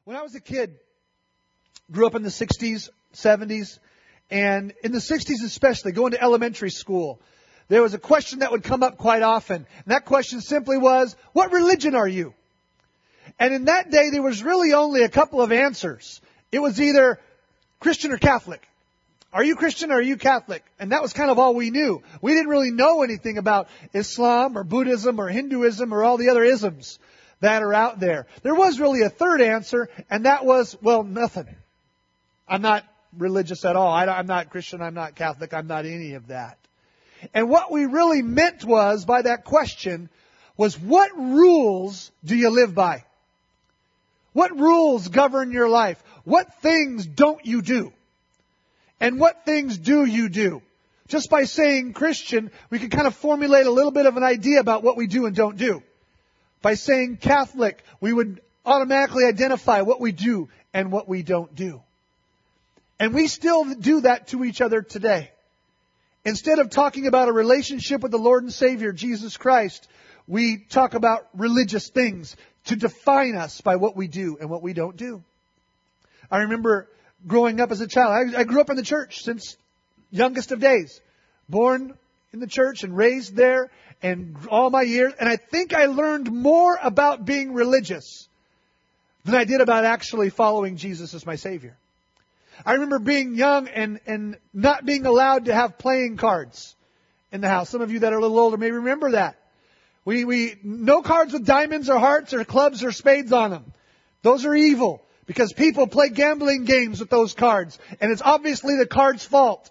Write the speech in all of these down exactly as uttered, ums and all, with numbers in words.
When I was a kid, grew up in the sixties, seventies, and in the sixties especially, going to elementary school, there was a question that would come up quite often. And that question simply was, what religion are you? And in that day, there was really only a couple of answers. It was either Christian or Catholic. Are you Christian or are you Catholic? And that was kind of all we knew. We didn't really know anything about Islam or Buddhism or Hinduism or all the other isms that are out there. There was really a third answer, and that was, well, nothing. I'm not religious at all. I, I'm not Christian. I'm not Catholic. I'm not any of that. And what we really meant was, by that question, was what rules do you live by? What rules govern your life? What things don't you do? And what things do you do? Just by saying Christian, we can kind of formulate a little bit of an idea about what we do and don't do. By saying Catholic, we would automatically identify what we do and what we don't do. And we still do that to each other today. Instead of talking about a relationship with the Lord and Savior, Jesus Christ, we talk about religious things to define us by what we do and what we don't do. I remember growing up as a child. I, I grew up in the church since youngest of days. Born in the church and raised there and all my years. And I think I learned more about being religious than I did about actually following Jesus as my Savior. I remember being young and, and not being allowed to have playing cards in the house. Some of you that are a little older may remember that. We, we, no cards with diamonds or hearts or clubs or spades on them. Those are evil because people play gambling games with those cards. And it's obviously the card's fault.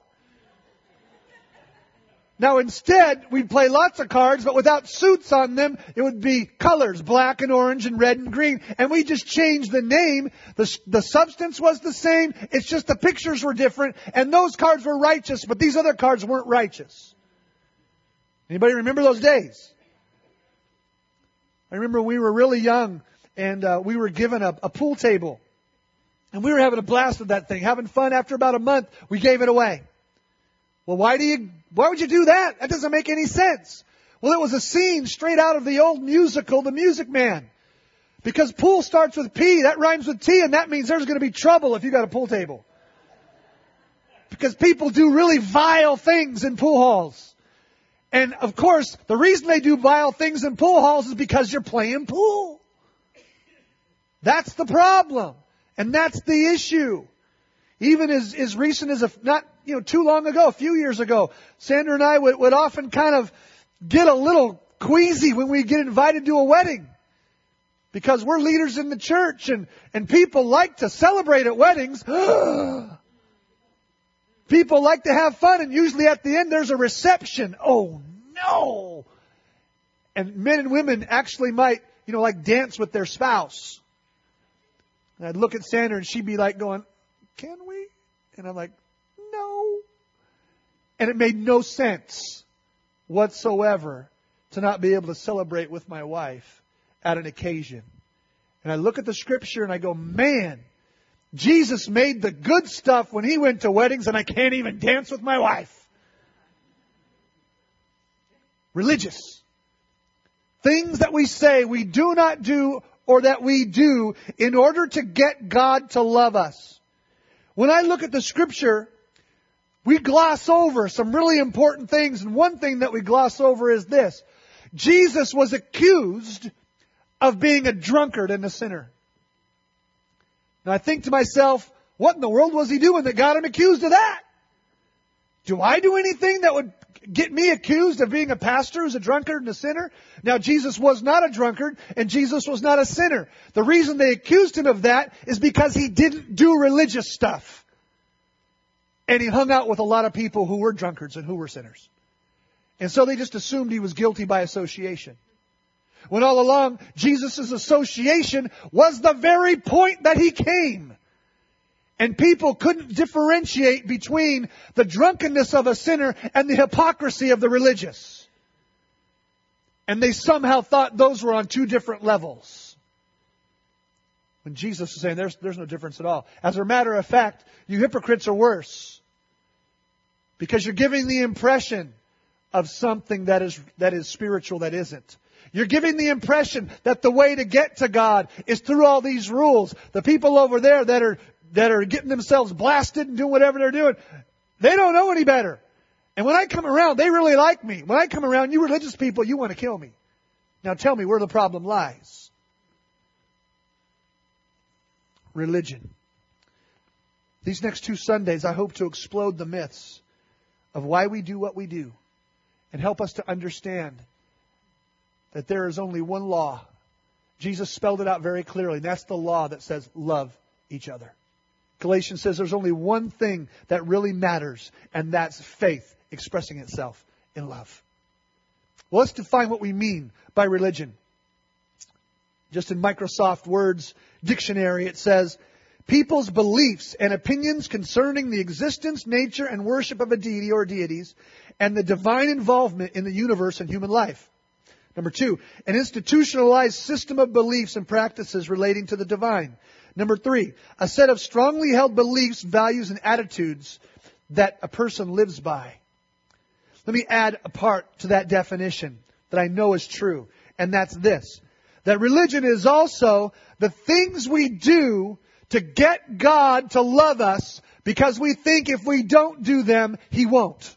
Now instead, we'd play lots of cards, but without suits on them, it would be colors, black and orange and red and green. And we just changed the name. The, the substance was the same. It's just the pictures were different. And those cards were righteous, but these other cards weren't righteous. Anybody remember those days? I remember we were really young and uh, we were given a, a pool table. And we were having a blast with that thing, having fun. After about a month, we gave it away. Well, why do you, why would you do that? That doesn't make any sense. Well, it was a scene straight out of the old musical, The Music Man. Because pool starts with P, that rhymes with T, and that means there's going to be trouble if you got a pool table. Because people do really vile things in pool halls. And of course, the reason they do vile things in pool halls is because you're playing pool. That's the problem. And that's the issue. Even as, as recent as a, not, you know, too long ago, a few years ago, Sandra and I would, would often kind of get a little queasy when we get invited to a wedding. Because we're leaders in the church and, and people like to celebrate at weddings. People like to have fun and usually at the end there's a reception. Oh no! And men and women actually might, you know, like dance with their spouse. And I'd look at Sandra and she'd be like going, can we? And I'm like, no. And it made no sense whatsoever to not be able to celebrate with my wife at an occasion. And I look at the scripture and I go, man, Jesus made the good stuff when He went to weddings and I can't even dance with my wife. Religious. Things that we say we do not do or that we do in order to get God to love us. When I look at the scripture, we gloss over some really important things. And one thing that we gloss over is this. Jesus was accused of being a drunkard and a sinner. And I think to myself, what in the world was He doing that got Him accused of that? Do I do anything that would get me accused of being a pastor who's a drunkard and a sinner? Now, Jesus was not a drunkard and Jesus was not a sinner. The reason they accused Him of that is because He didn't do religious stuff. And He hung out with a lot of people who were drunkards and who were sinners. And so they just assumed He was guilty by association. When all along, Jesus' association was the very point that He came. And people couldn't differentiate between the drunkenness of a sinner and the hypocrisy of the religious. And they somehow thought those were on two different levels. When Jesus was saying there's, there's no difference at all. As a matter of fact, you hypocrites are worse. Because you're giving the impression of something that is, that is spiritual that isn't. You're giving the impression that the way to get to God is through all these rules. The people over there that are that are getting themselves blasted and doing whatever they're doing, they don't know any better. And when I come around, they really like me. When I come around, you religious people, you want to kill me. Now tell me where the problem lies. Religion. These next two Sundays, I hope to explode the myths of why we do what we do and help us to understand that there is only one law. Jesus spelled it out very clearly. And that's the law that says love each other. Galatians says there's only one thing that really matters, and that's faith expressing itself in love. Well, let's define what we mean by religion. Just in Microsoft Word's dictionary, it says, people's beliefs and opinions concerning the existence, nature, and worship of a deity or deities, and the divine involvement in the universe and human life. Number two, an institutionalized system of beliefs and practices relating to the divine. Number three, a set of strongly held beliefs, values, and attitudes that a person lives by. Let me add a part to that definition that I know is true, and that's this. That religion is also the things we do to get God to love us because we think if we don't do them, He won't.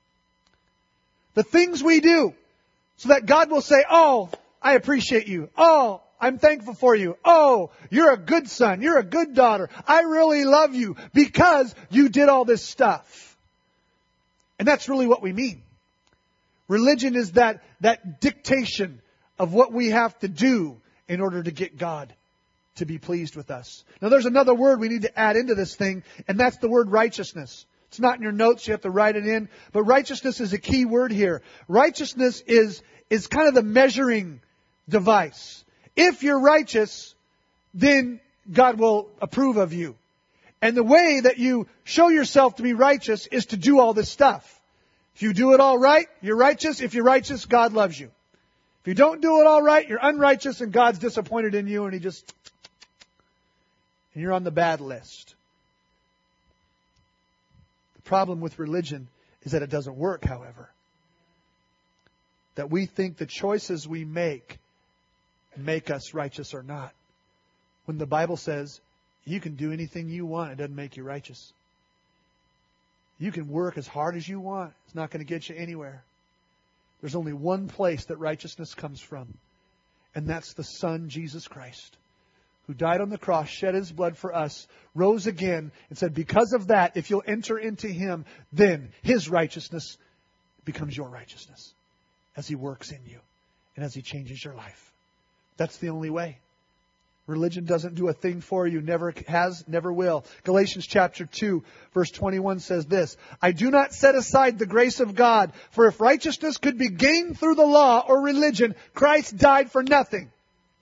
The things we do so that God will say, oh, I appreciate you. Oh, I'm thankful for you. Oh, you're a good son. You're a good daughter. I really love you because you did all this stuff. And that's really what we mean. Religion is that, that dictation of what we have to do in order to get God to be pleased with us. Now there's another word we need to add into this thing, and that's the word righteousness. It's not in your notes, you have to write it in. But righteousness is a key word here. Righteousness is, is kind of the measuring device. If you're righteous, then God will approve of you. And the way that you show yourself to be righteous is to do all this stuff. If you do it all right, you're righteous. If you're righteous, God loves you. If you don't do it all right, you're unrighteous and God's disappointed in you and He just... and you're on the bad list. The problem with religion is that it doesn't work, however. That we think the choices we make make us righteous or not. When the Bible says you can do anything you want, it doesn't make you righteous. You can work as hard as you want. It's not going to get you anywhere. There's only one place that righteousness comes from. And that's the Son, Jesus Christ, who died on the cross, shed His blood for us, rose again, and said, because of that, if you'll enter into Him, then His righteousness becomes your righteousness as He works in you and as He changes your life. That's the only way. Religion doesn't do a thing for you, never has, never will. Galatians chapter two, verse twenty-one says this, I do not set aside the grace of God, for if righteousness could be gained through the law or religion, Christ died for nothing.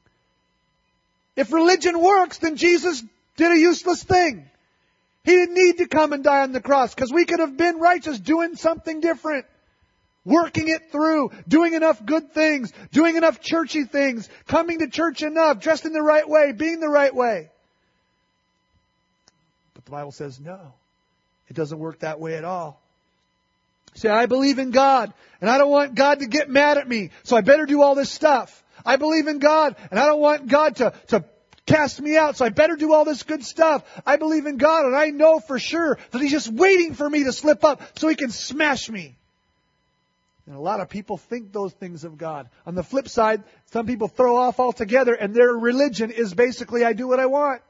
If religion works, then Jesus did a useless thing. He didn't need to come and die on the cross because we could have been righteous doing something different. Working it through, doing enough good things, doing enough churchy things, coming to church enough, dressed in the right way, being the right way. But the Bible says no. It doesn't work that way at all. You say, I believe in God, and I don't want God to get mad at me, so I better do all this stuff. I believe in God, and I don't want God to, to cast me out, so I better do all this good stuff. I believe in God, and I know for sure that He's just waiting for me to slip up so He can smash me. And a lot of people think those things of God. On the flip side, some people throw off altogether, and their religion is basically, I do what I want.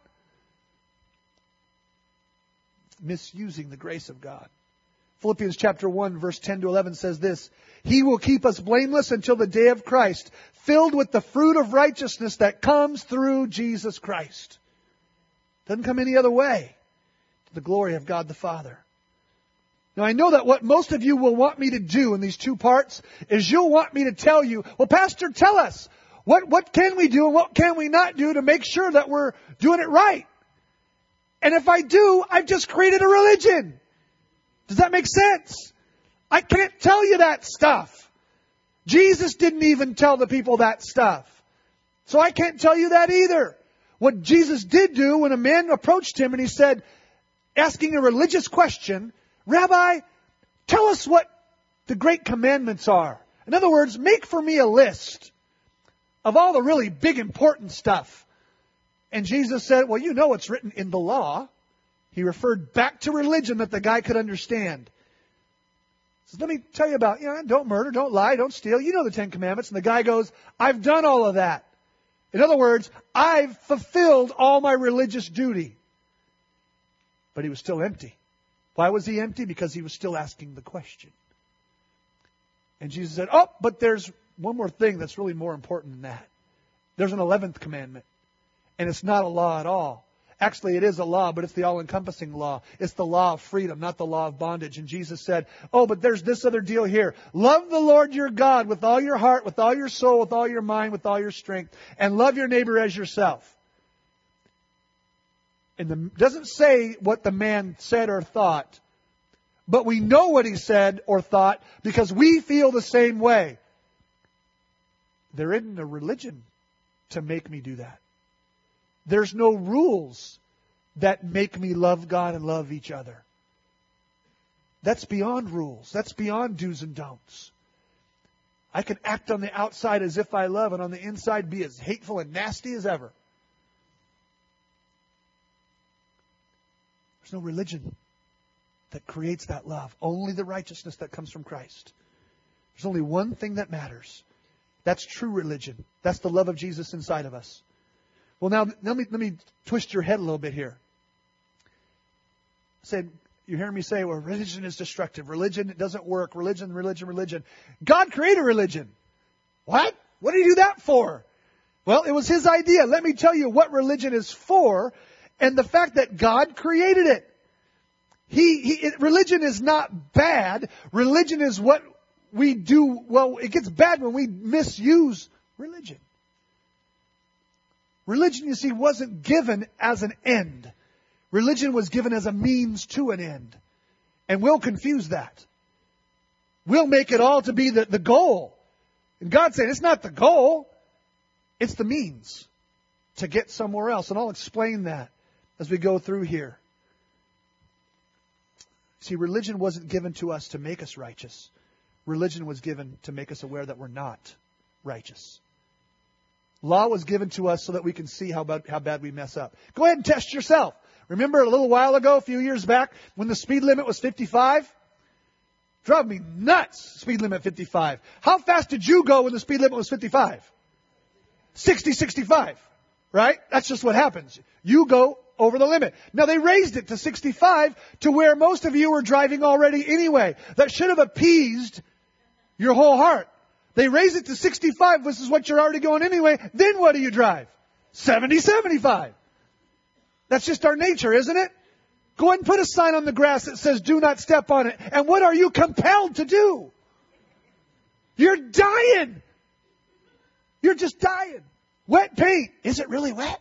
Misusing the grace of God. Philippians chapter one, verse ten to eleven says this, He will keep us blameless until the day of Christ, filled with the fruit of righteousness that comes through Jesus Christ. Doesn't come any other way. To the glory of God the Father. Now I know that what most of you will want me to do in these two parts is you'll want me to tell you, well, Pastor, tell us, what, what can we do and what can we not do to make sure that we're doing it right? And if I do, I've just created a religion. Does that make sense? I can't tell you that stuff. Jesus didn't even tell the people that stuff. So I can't tell you that either. What Jesus did do when a man approached Him and he said, asking a religious question, Rabbi, tell us what the great commandments are. In other words, make for me a list of all the really big important stuff. And Jesus said, well, you know what's written in the law. He referred back to religion that the guy could understand. He says, let me tell you about, you know, don't murder, don't lie, don't steal. You know the Ten Commandments. And the guy goes, I've done all of that. In other words, I've fulfilled all my religious duty. But he was still empty. Why was he empty? Because he was still asking the question. And Jesus said, oh, but there's one more thing that's really more important than that. There's an eleventh commandment. And it's not a law at all. Actually, it is a law, but it's the all-encompassing law. It's the law of freedom, not the law of bondage. And Jesus said, oh, but there's this other deal here. Love the Lord your God with all your heart, with all your soul, with all your mind, with all your strength. And love your neighbor as yourself. And it doesn't say what the man said or thought. But we know what he said or thought because we feel the same way. There isn't a religion to make me do that. There's no rules that make me love God and love each other. That's beyond rules. That's beyond do's and don'ts. I can act on the outside as if I love and on the inside be as hateful and nasty as ever. There's no religion that creates that love. Only the righteousness that comes from Christ. There's only one thing that matters. That's true religion. That's the love of Jesus inside of us. Well, now, let me, let me twist your head a little bit here. I said, you hear me say, well, religion is destructive. Religion, it doesn't work. Religion, religion, religion. God created religion. What? What did He do that for? Well, it was His idea. Let me tell you what religion is for and the fact that God created it. He, he it, religion is not bad. Religion is what we do. Well, it gets bad when we misuse religion. Religion, you see, wasn't given as an end. Religion was given as a means to an end. And we'll confuse that. We'll make it all to be the, the goal. And God's saying it's not the goal. It's the means to get somewhere else. And I'll explain that as we go through here. See, religion wasn't given to us to make us righteous. Religion was given to make us aware that we're not righteous. Law was given to us so that we can see how bad, how bad we mess up. Go ahead and test yourself. Remember a little while ago, a few years back, when the speed limit was fifty-five? Drove me nuts, speed limit fifty-five. How fast did you go when the speed limit was fifty-five? sixty, sixty-five. Right? That's just what happens. You go over the limit. Now they raised it to sixty-five to where most of you were driving already anyway. That should have appeased your whole heart. They raise it to sixty-five, this is what you're already going anyway. Then what do you drive? seventy, seventy-five. That's just our nature, isn't it? Go ahead and put a sign on the grass that says, do not step on it. And what are you compelled to do? You're dying. You're just dying. Wet paint. Is it really wet?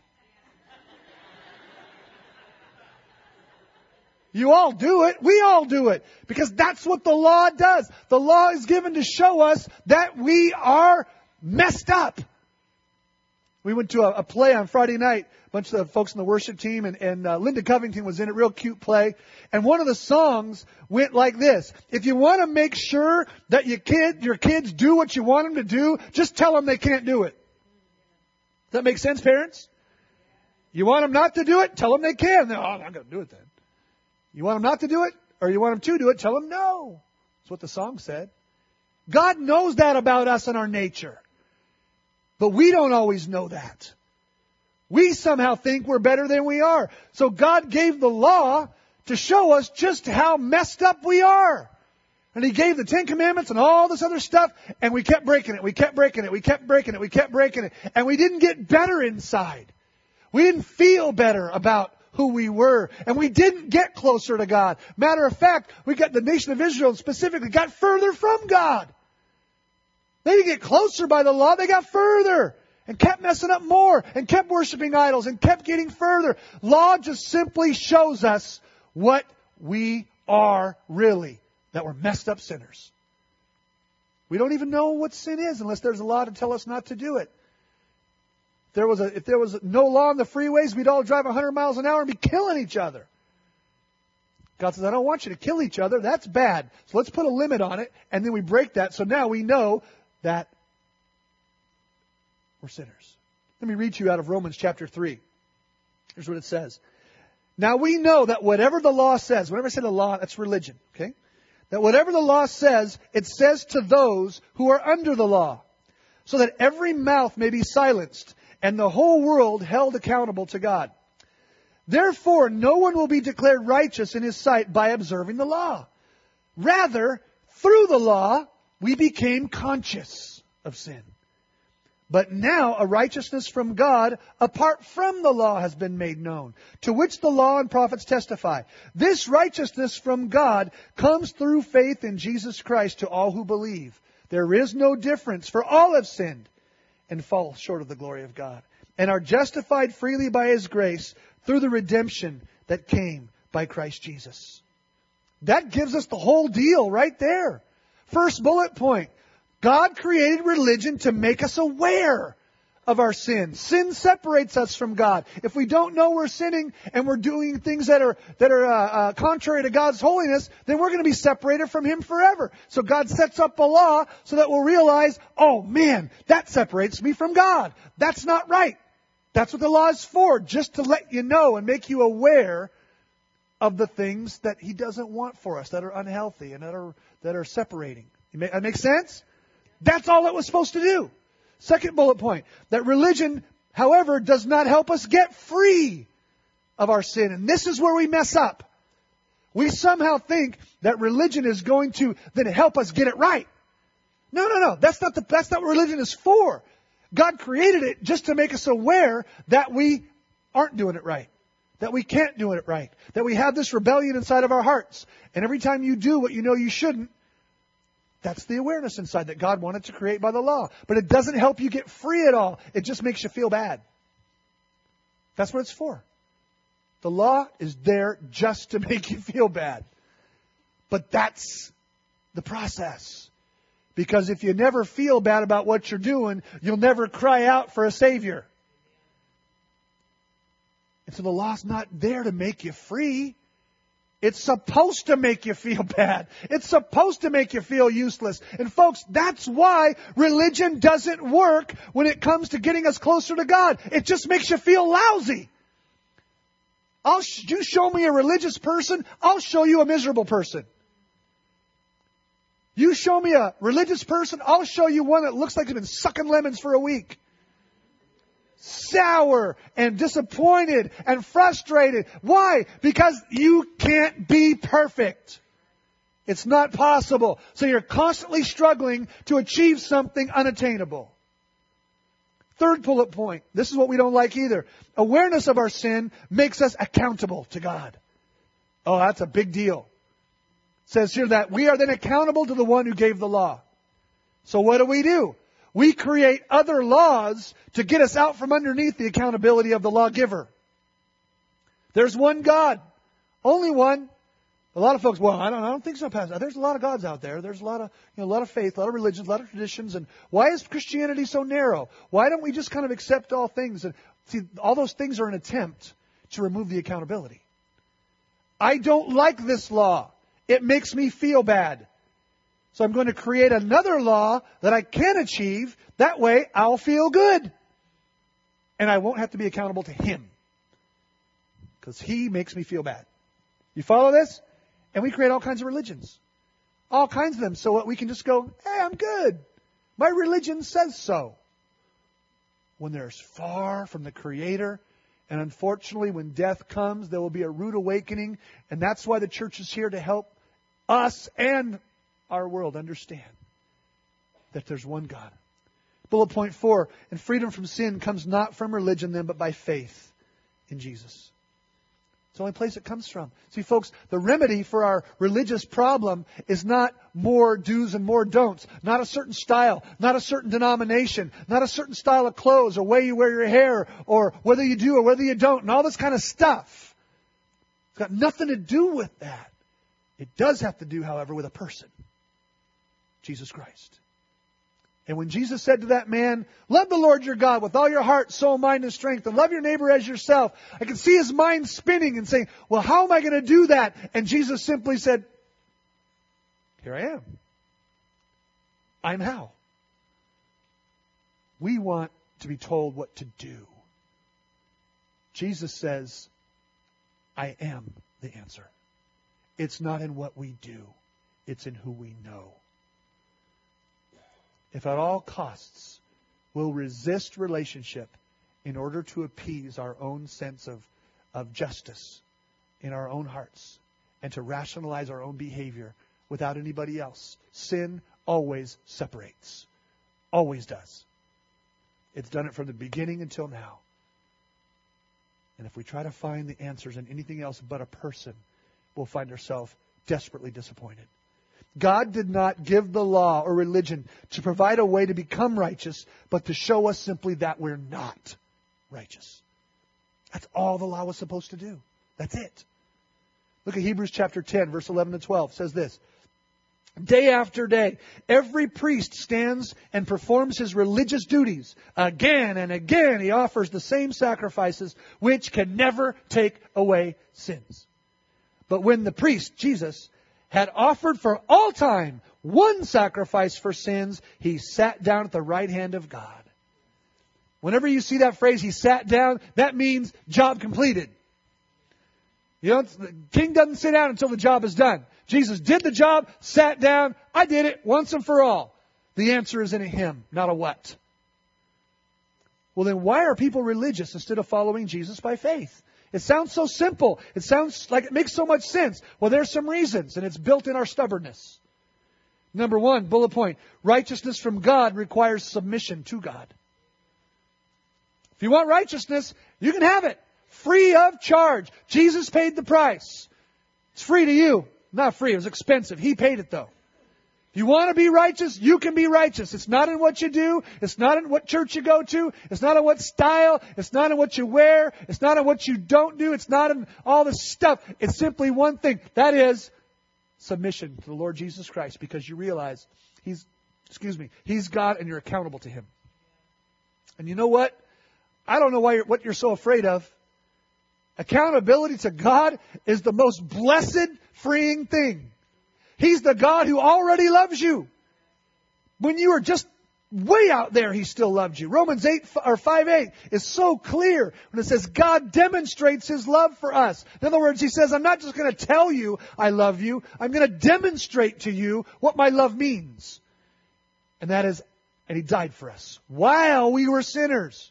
You all do it. We all do it. Because that's what the law does. The law is given to show us that we are messed up. We went to a, a play on Friday night. A bunch of the folks in the worship team and, and uh, Linda Covington was in it. Real cute play. And one of the songs went like this. If you want to make sure that your kid, your kids do what you want them to do, just tell them they can't do it. Does that make sense, parents? You want them not to do it? Tell them they can. No, I'm not going to do it then. You want them not to do it? Or you want them to do it? Tell them no. That's what the song said. God knows that about us and our nature. But we don't always know that. We somehow think we're better than we are. So God gave the law to show us just how messed up we are. And He gave the Ten Commandments and all this other stuff. And we kept breaking it. We kept breaking it. We kept breaking it. We kept breaking it. And we didn't get better inside. We didn't feel better about who we were. And we didn't get closer to God. Matter of fact, we got the nation of Israel specifically got further from God. They didn't get closer by the law. They got further and kept messing up more and kept worshiping idols and kept getting further. Law just simply shows us what we are really, that we're messed up sinners. We don't even know what sin is unless there's a law to tell us not to do it. If there was a, if there was no law on the freeways, we'd all drive one hundred miles an hour and be killing each other. God says, I don't want you to kill each other. That's bad. So let's put a limit on it. And then we break that. So now we know that we're we're sinners. Let me read to you out of Romans chapter three. Here's what it says. Now we know that whatever the law says, whenever I say the law, that's religion, okay? That whatever the law says, it says to those who are under the law, so that every mouth may be silenced and the whole world held accountable to God. Therefore, no one will be declared righteous in his sight by observing the law. Rather, through the law, we became conscious of sin. But now a righteousness from God apart from the law has been made known, to which the law and prophets testify. This righteousness from God comes through faith in Jesus Christ to all who believe. There is no difference, for all have sinned and fall short of the glory of God, and are justified freely by His grace through the redemption that came by Christ Jesus. That gives us the whole deal right there. First bullet point. God created religion to make us aware of our sin. Sin separates us from God. If we don't know we're sinning and we're doing things that are that are uh, uh, contrary to God's holiness, then we're going to be separated from Him forever. So God sets up a law so that we'll realize, oh man, that separates me from God. That's not right. That's what the law is for, just to let you know and make you aware of the things that He doesn't want for us, that are unhealthy and that are that are separating. That makes sense? That's all it was supposed to do. Second bullet point, that religion, however, does not help us get free of our sin. And this is where we mess up. We somehow think that religion is going to then help us get it right. No, no, no. That's not the, that's not what religion is for. God created it just to make us aware that we aren't doing it right. That we can't do it right. That we have this rebellion inside of our hearts. And every time you do what you know you shouldn't, that's the awareness inside that God wanted to create by the law. But it doesn't help you get free at all. It just makes you feel bad. That's what it's for. The law is there just to make you feel bad. But that's the process. Because if you never feel bad about what you're doing, you'll never cry out for a Savior. And so the law's not there to make you free. It's supposed to make you feel bad. It's supposed to make you feel useless. And folks, that's why religion doesn't work when it comes to getting us closer to God. It just makes you feel lousy. I'll sh- you show me a religious person, I'll show you a miserable person. You show me a religious person, I'll show you one that looks like they've been sucking lemons for a week. Sour and disappointed and frustrated. Why? Because you can't be perfect. It's not possible. So you're constantly struggling to achieve something unattainable. Third bullet point. This is what we don't like either. Awareness of our sin makes us accountable to God. Oh, that's a big deal. It says here that we are then accountable to the one who gave the law. So what do we do? We create other laws to get us out from underneath the accountability of the lawgiver. There's one God. Only one. A lot of folks, well, I don't, I don't think so, Pastor. There's a lot of gods out there. There's a lot of, you know, a lot of faith, a lot of religions, a lot of traditions. And why is Christianity so narrow? Why don't we just kind of accept all things? And see, all those things are an attempt to remove the accountability. I don't like this law. It makes me feel bad. So I'm going to create another law that I can achieve. That way I'll feel good. And I won't have to be accountable to Him. Because He makes me feel bad. You follow this? And we create all kinds of religions. All kinds of them. So we can just go, hey, I'm good. My religion says so. When they're far from the Creator. And unfortunately, when death comes, there will be a rude awakening. And that's why the church is here to help us and our world understand that there's one God. Bullet point four, and freedom from sin comes not from religion then, but by faith in Jesus. It's the only place it comes from. See, folks, the remedy for our religious problem is not more do's and more don'ts. Not a certain style, not a certain denomination, not a certain style of clothes or way you wear your hair or whether you do or whether you don't and all this kind of stuff. It's got nothing to do with that. It does have to do, however, with a person. Jesus Christ. And when Jesus said to that man, love the Lord your God with all your heart, soul, mind, and strength, and love your neighbor as yourself, I can see his mind spinning and saying, well, how am I going to do that? And Jesus simply said, here I am. I'm how. We want to be told what to do. Jesus says, I am the answer. It's not in what we do. It's in who we know. If at all costs we'll resist relationship in order to appease our own sense of, of justice in our own hearts and to rationalize our own behavior without anybody else, sin always separates. Always does. It's done it from the beginning until now. And if we try to find the answers in anything else but a person, we'll find ourselves desperately disappointed. God did not give the law or religion to provide a way to become righteous, but to show us simply that we're not righteous. That's all the law was supposed to do. That's it. Look at Hebrews chapter ten, verse eleven to twelve. It says this. Day after day, every priest stands and performs his religious duties. Again and again, he offers the same sacrifices, which can never take away sins. But when the priest, Jesus, had offered for all time one sacrifice for sins, he sat down at the right hand of God. Whenever you see that phrase, he sat down, that means job completed. You know, the king doesn't sit down until the job is done. Jesus did the job, sat down, I did it once and for all. The answer is in a him, not a what. Well, then why are people religious instead of following Jesus by faith? It sounds so simple. It sounds like it makes so much sense. Well, there's some reasons, and it's built in our stubbornness. Number one, bullet point, righteousness from God requires submission to God. If you want righteousness, you can have it. Free of charge. Jesus paid the price. It's free to you. Not free, it was expensive. He paid it though. If you want to be righteous, you can be righteous. It's not in what you do. It's not in what church you go to. It's not in what style. It's not in what you wear. It's not in what you don't do. It's not in all this stuff. It's simply one thing. That is submission to the Lord Jesus Christ, because you realize He's, excuse me, He's God and you're accountable to Him. And you know what? I don't know why you're, what you're so afraid of. Accountability to God is the most blessed, freeing thing. He's the God who already loves you. When you were just way out there, He still loved you. Romans eight or five eight is so clear when it says God demonstrates His love for us. In other words, He says, I'm not just going to tell you I love you. I'm going to demonstrate to you what my love means. And that is, and He died for us while we were sinners.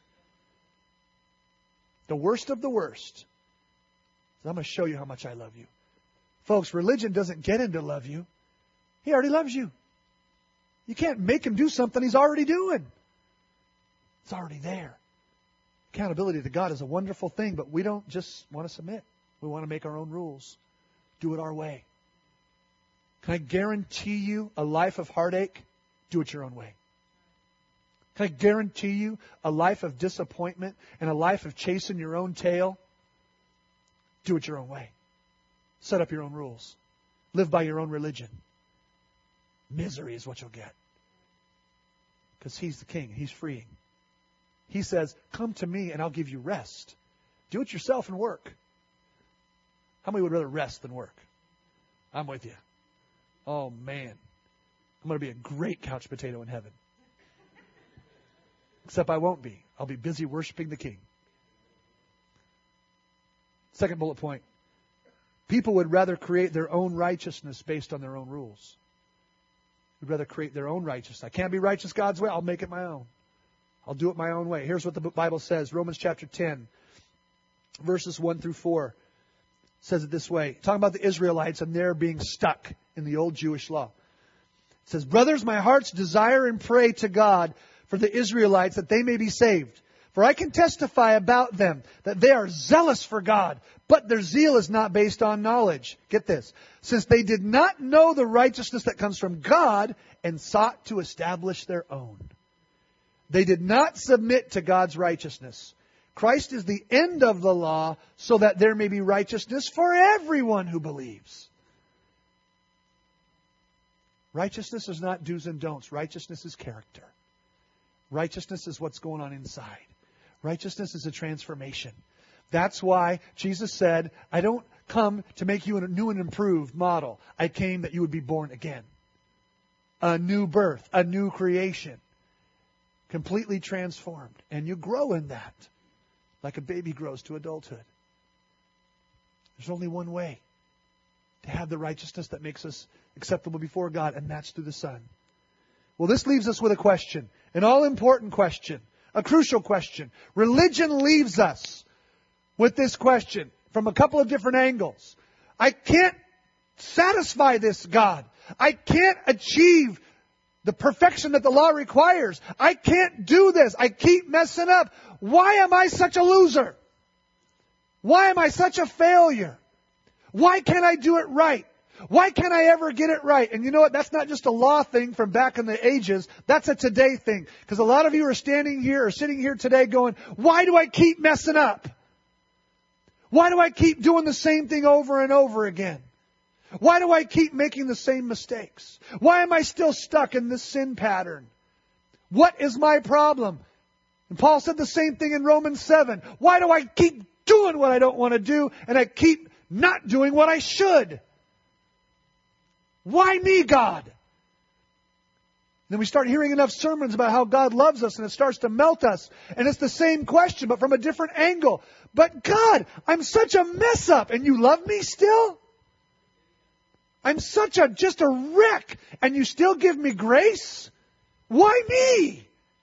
The worst of the worst. I'm going to show you how much I love you. Folks, religion doesn't get Him to love you. He already loves you. You can't make Him do something He's already doing. It's already there. Accountability to God is a wonderful thing, but we don't just want to submit. We want to make our own rules. Do it our way. Can I guarantee you a life of heartache? Do it your own way. Can I guarantee you a life of disappointment and a life of chasing your own tail? Do it your own way. Set up your own rules. Live by your own religion. Misery is what you'll get. Because He's the King. He's freeing. He says, come to me and I'll give you rest. Do it yourself and work. How many would rather rest than work? I'm with you. Oh, man. I'm going to be a great couch potato in heaven. Except I won't be. I'll be busy worshiping the King. Second bullet point. People would rather create their own righteousness based on their own rules. Would rather create their own righteousness. I can't be righteous God's way. I'll make it my own. I'll do it my own way. Here's what the Bible says. Romans chapter ten, verses one through four. Says it this way. Talking about the Israelites and their being stuck in the old Jewish law. It says, brothers, my heart's desire and pray to God for the Israelites that they may be saved. For I can testify about them that they are zealous for God, but their zeal is not based on knowledge. Get this. Since they did not know the righteousness that comes from God and sought to establish their own. They did not submit to God's righteousness. Christ is the end of the law so that there may be righteousness for everyone who believes. Righteousness is not do's and don'ts. Righteousness is character. Righteousness is what's going on inside. Righteousness is a transformation. That's why Jesus said, I don't come to make you a new and improved model. I came that you would be born again. A new birth, a new creation. completely transformed. And you grow in that like a baby grows to adulthood. There's only one way to have the righteousness that makes us acceptable before God, and that's through the Son. Well, this leaves us with a question, an all-important question, a crucial question. Religion leaves us with this question from a couple of different angles. I can't satisfy this God. I can't achieve the perfection that the law requires. I can't do this. I keep messing up. Why am I such a loser? Why am I such a failure? Why can't I do it right? Why can't I ever get it right? And you know what? That's not just a law thing from back in the ages. That's a today thing. Because a lot of you are standing here or sitting here today going, why do I keep messing up? Why do I keep doing the same thing over and over again? Why do I keep making the same mistakes? Why am I still stuck in this sin pattern? What is my problem? And Paul said the same thing in Romans seven. Why do I keep doing what I don't want to do and I keep not doing what I should? Why me, God? Then we start hearing enough sermons about how God loves us and it starts to melt us. And it's the same question, but from a different angle. But God, I'm such a mess up and you love me still? I'm such a, just a wreck and you still give me grace? Why me?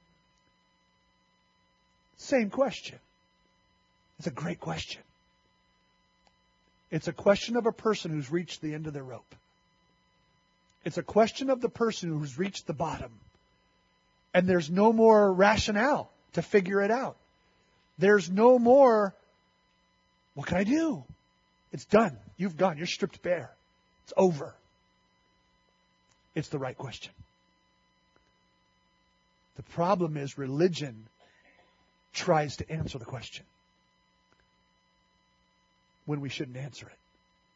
Same question. It's a great question. It's a question of a person who's reached the end of their rope. It's a question of the person who's reached the bottom. And there's no more rationale to figure it out. There's no more, what can I do? It's done. You've gone. You're stripped bare. It's over. It's the right question. The problem is religion tries to answer the question when we shouldn't answer it.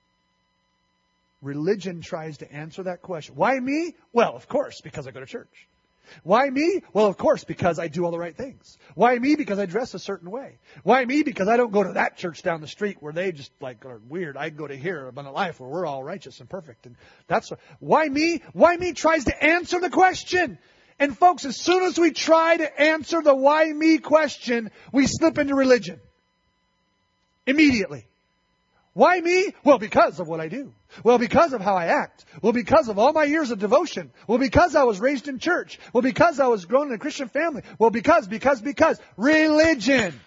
Religion tries to answer that question. Why me? Well, of course, because I go to church. Why me? Well, of course, because I do all the right things. Why me? Because I dress a certain way. Why me? Because I don't go to that church down the street where they just like are weird. I go to here, Abundant Life, where we're all righteous and perfect. And that's why me? Why me tries to answer the question. And folks, as soon as we try to answer the why me question, we slip into religion. Immediately. Why me? Well, because of what I do. Well, because of how I act. Well, because of all my years of devotion. Well, because I was raised in church. Well, because I was grown in a Christian family. Well, because, because, because. Religion.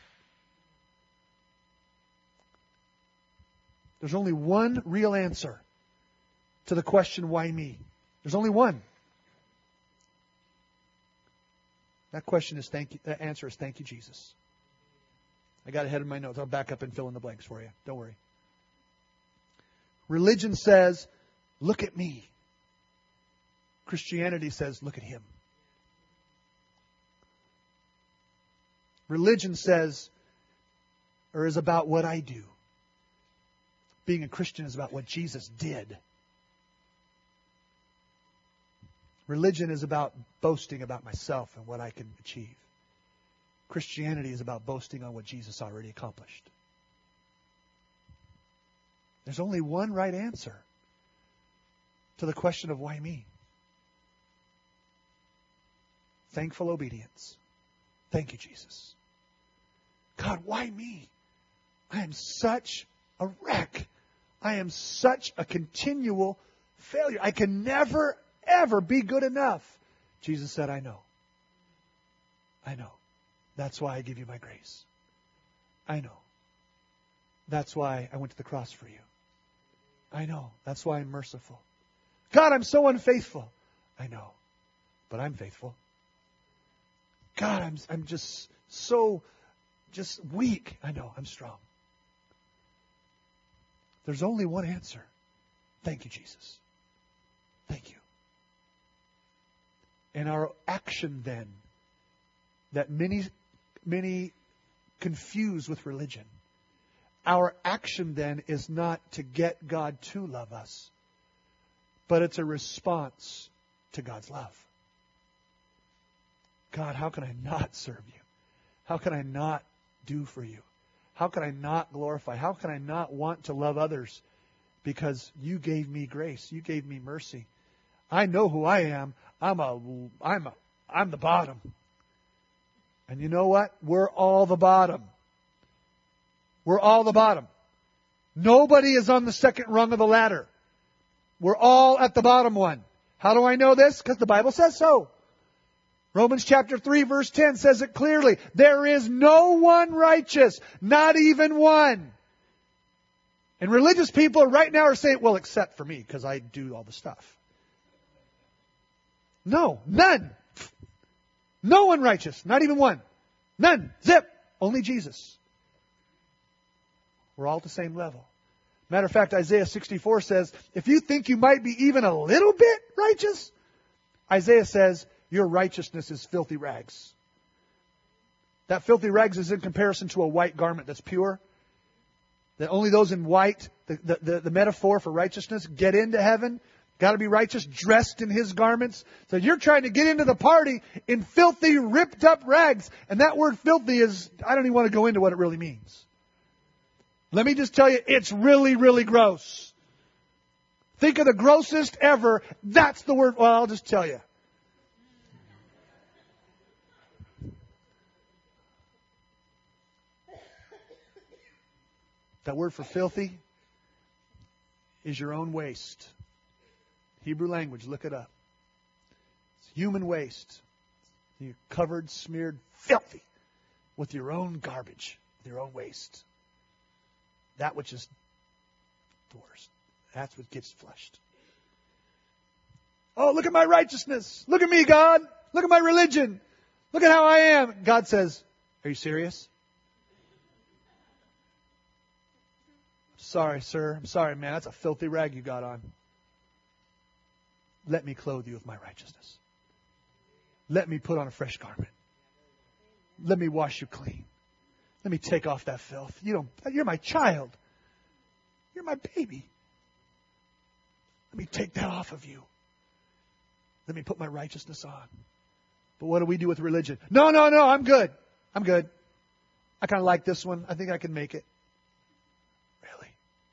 There's only one real answer to the question, why me? There's only one. That question is thank you. The answer is thank you, Jesus. I got ahead of my notes. I'll back up and fill in the blanks for you. Don't worry. Religion says, look at me. Christianity says, look at Him. Religion says, or is about what I do. Being a Christian is about what Jesus did. Religion is about boasting about myself and what I can achieve. Christianity is about boasting on what Jesus already accomplished. There's only one right answer to the question of why me. Thankful obedience. Thank you, Jesus. God, why me? I am such a wreck. I am such a continual failure. I can never, ever be good enough. Jesus said, I know. I know. That's why I give you my grace. I know. That's why I went to the cross for you. I know. That's why I'm merciful. God, I'm so unfaithful. I know. But I'm faithful. God, I'm, I'm just so just weak. I know. I'm strong. There's only one answer. Thank you, Jesus. Thank you. And our action then, that many, many confuse with religion, our action then is not to get God to love us, but it's a response to God's love. God, how can I not serve you? How can I not do for you? How can I not glorify? How can I not want to love others? Because you gave me grace. You gave me mercy. I know who I am. I'm a, I'm a, I'm the bottom. And you know what? We're all the bottom. We're all the bottom. Nobody is on the second rung of the ladder. We're all at the bottom one. How do I know this? Because the Bible says so. Romans chapter three verse ten says it clearly. There is no one righteous, not even one. And religious people right now are saying, well, except for me, because I do all the stuff. No, none. No one righteous, not even one. None. Zip. Only Jesus. We're all at the same level. Matter of fact, Isaiah sixty-four says, if you think you might be even a little bit righteous, Isaiah says, your righteousness is filthy rags. That filthy rags is in comparison to a white garment that's pure. That only those in white, the, the, the, the metaphor for righteousness, get into heaven. Got to be righteous, dressed in His garments. So you're trying to get into the party in filthy, ripped up rags. And that word filthy is, I don't even want to go into what it really means. Let me just tell you, it's really, really gross. Think of the grossest ever. That's the word. Well, I'll just tell you. That word for filthy is your own waste. Hebrew language, look it up. It's human waste. You're covered, smeared, filthy with your own garbage, with your own waste. That which is the worst. That's what gets flushed. Oh, look at my righteousness. Look at me, God. Look at my religion. Look at how I am. God says, are you serious? Sorry, sir. I'm sorry, man. That's a filthy rag you got on. Let me clothe you with my righteousness. Let me put on a fresh garment. Let me wash you clean. Let me take off that filth. You don't, you're my child. You're my baby. Let me take that off of you. Let me put my righteousness on. But what do we do with religion? No, no, no, I'm good. I'm good. I kind of like this one. I think I can make it. Really?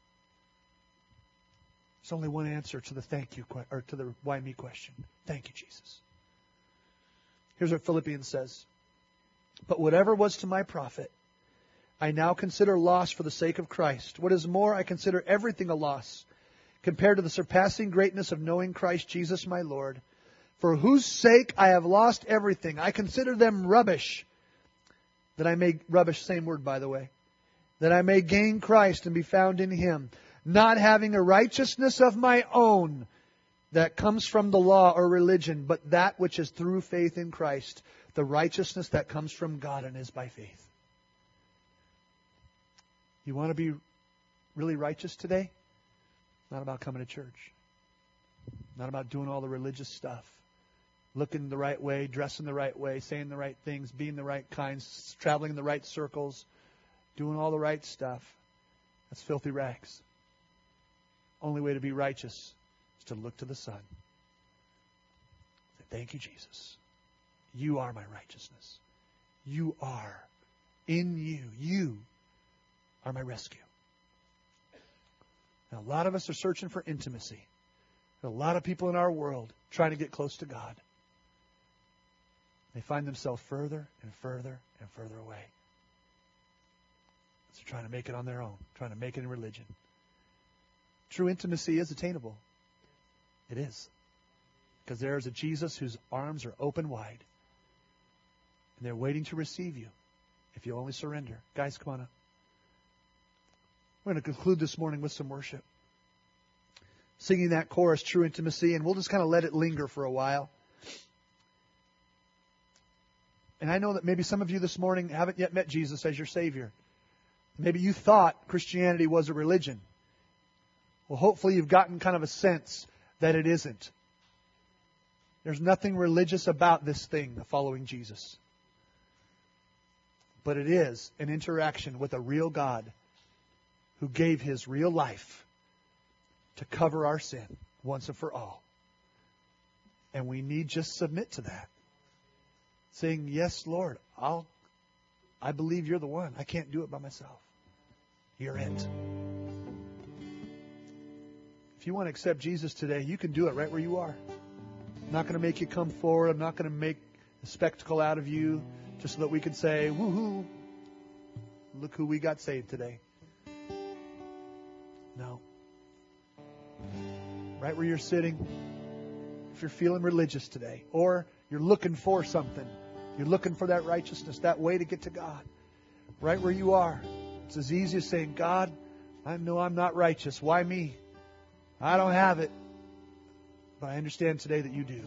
There's only one answer to the thank you, or to the why me question. Thank you, Jesus. Here's what Philippians says. But whatever was to my profit, I now consider loss for the sake of Christ. What is more, I consider everything a loss compared to the surpassing greatness of knowing Christ Jesus my Lord, for whose sake I have lost everything. I consider them rubbish, that I may, rubbish, same word by the way, that I may gain Christ and be found in Him, not having a righteousness of my own that comes from the law or religion, but that which is through faith in Christ, the righteousness that comes from God and is by faith. You want to be really righteous today? Not about coming to church. Not about doing all the religious stuff. Looking the right way, dressing the right way, saying the right things, being the right kinds, traveling in the right circles, doing all the right stuff. That's filthy rags. Only way to be righteous is to look to the Son. Say, thank you, Jesus. You are my righteousness. You are. In you. You are my rescue. Now, a lot of us are searching for intimacy. There are a lot of people in our world trying to get close to God. They find themselves further and further and further away. So they're trying to make it on their own, trying to make it in religion. True intimacy is attainable. It is. Because there is a Jesus whose arms are open wide. And they're waiting to receive you if you only surrender. Guys, come on up. We're going to conclude this morning with some worship. Singing that chorus, True Intimacy, and we'll just kind of let it linger for a while. And I know that maybe some of you this morning haven't yet met Jesus as your Savior. Maybe you thought Christianity was a religion. Well, hopefully you've gotten kind of a sense that it isn't. There's nothing religious about this thing, the following Jesus. But it is an interaction with a real God who gave His real life to cover our sin once and for all. And we need just submit to that. Saying, yes, Lord, I'll, I believe You're the one. I can't do it by myself. You're it. If you want to accept Jesus today, you can do it right where you are. I'm not going to make you come forward. I'm not going to make a spectacle out of you. just so that we could say, woohoo, look who we got saved today. No. Right where you're sitting, if you're feeling religious today, or you're looking for something, you're looking for that righteousness, that way to get to God, right where you are, it's as easy as saying, God, I know I'm not righteous. Why me? I don't have it. But I understand today that you do.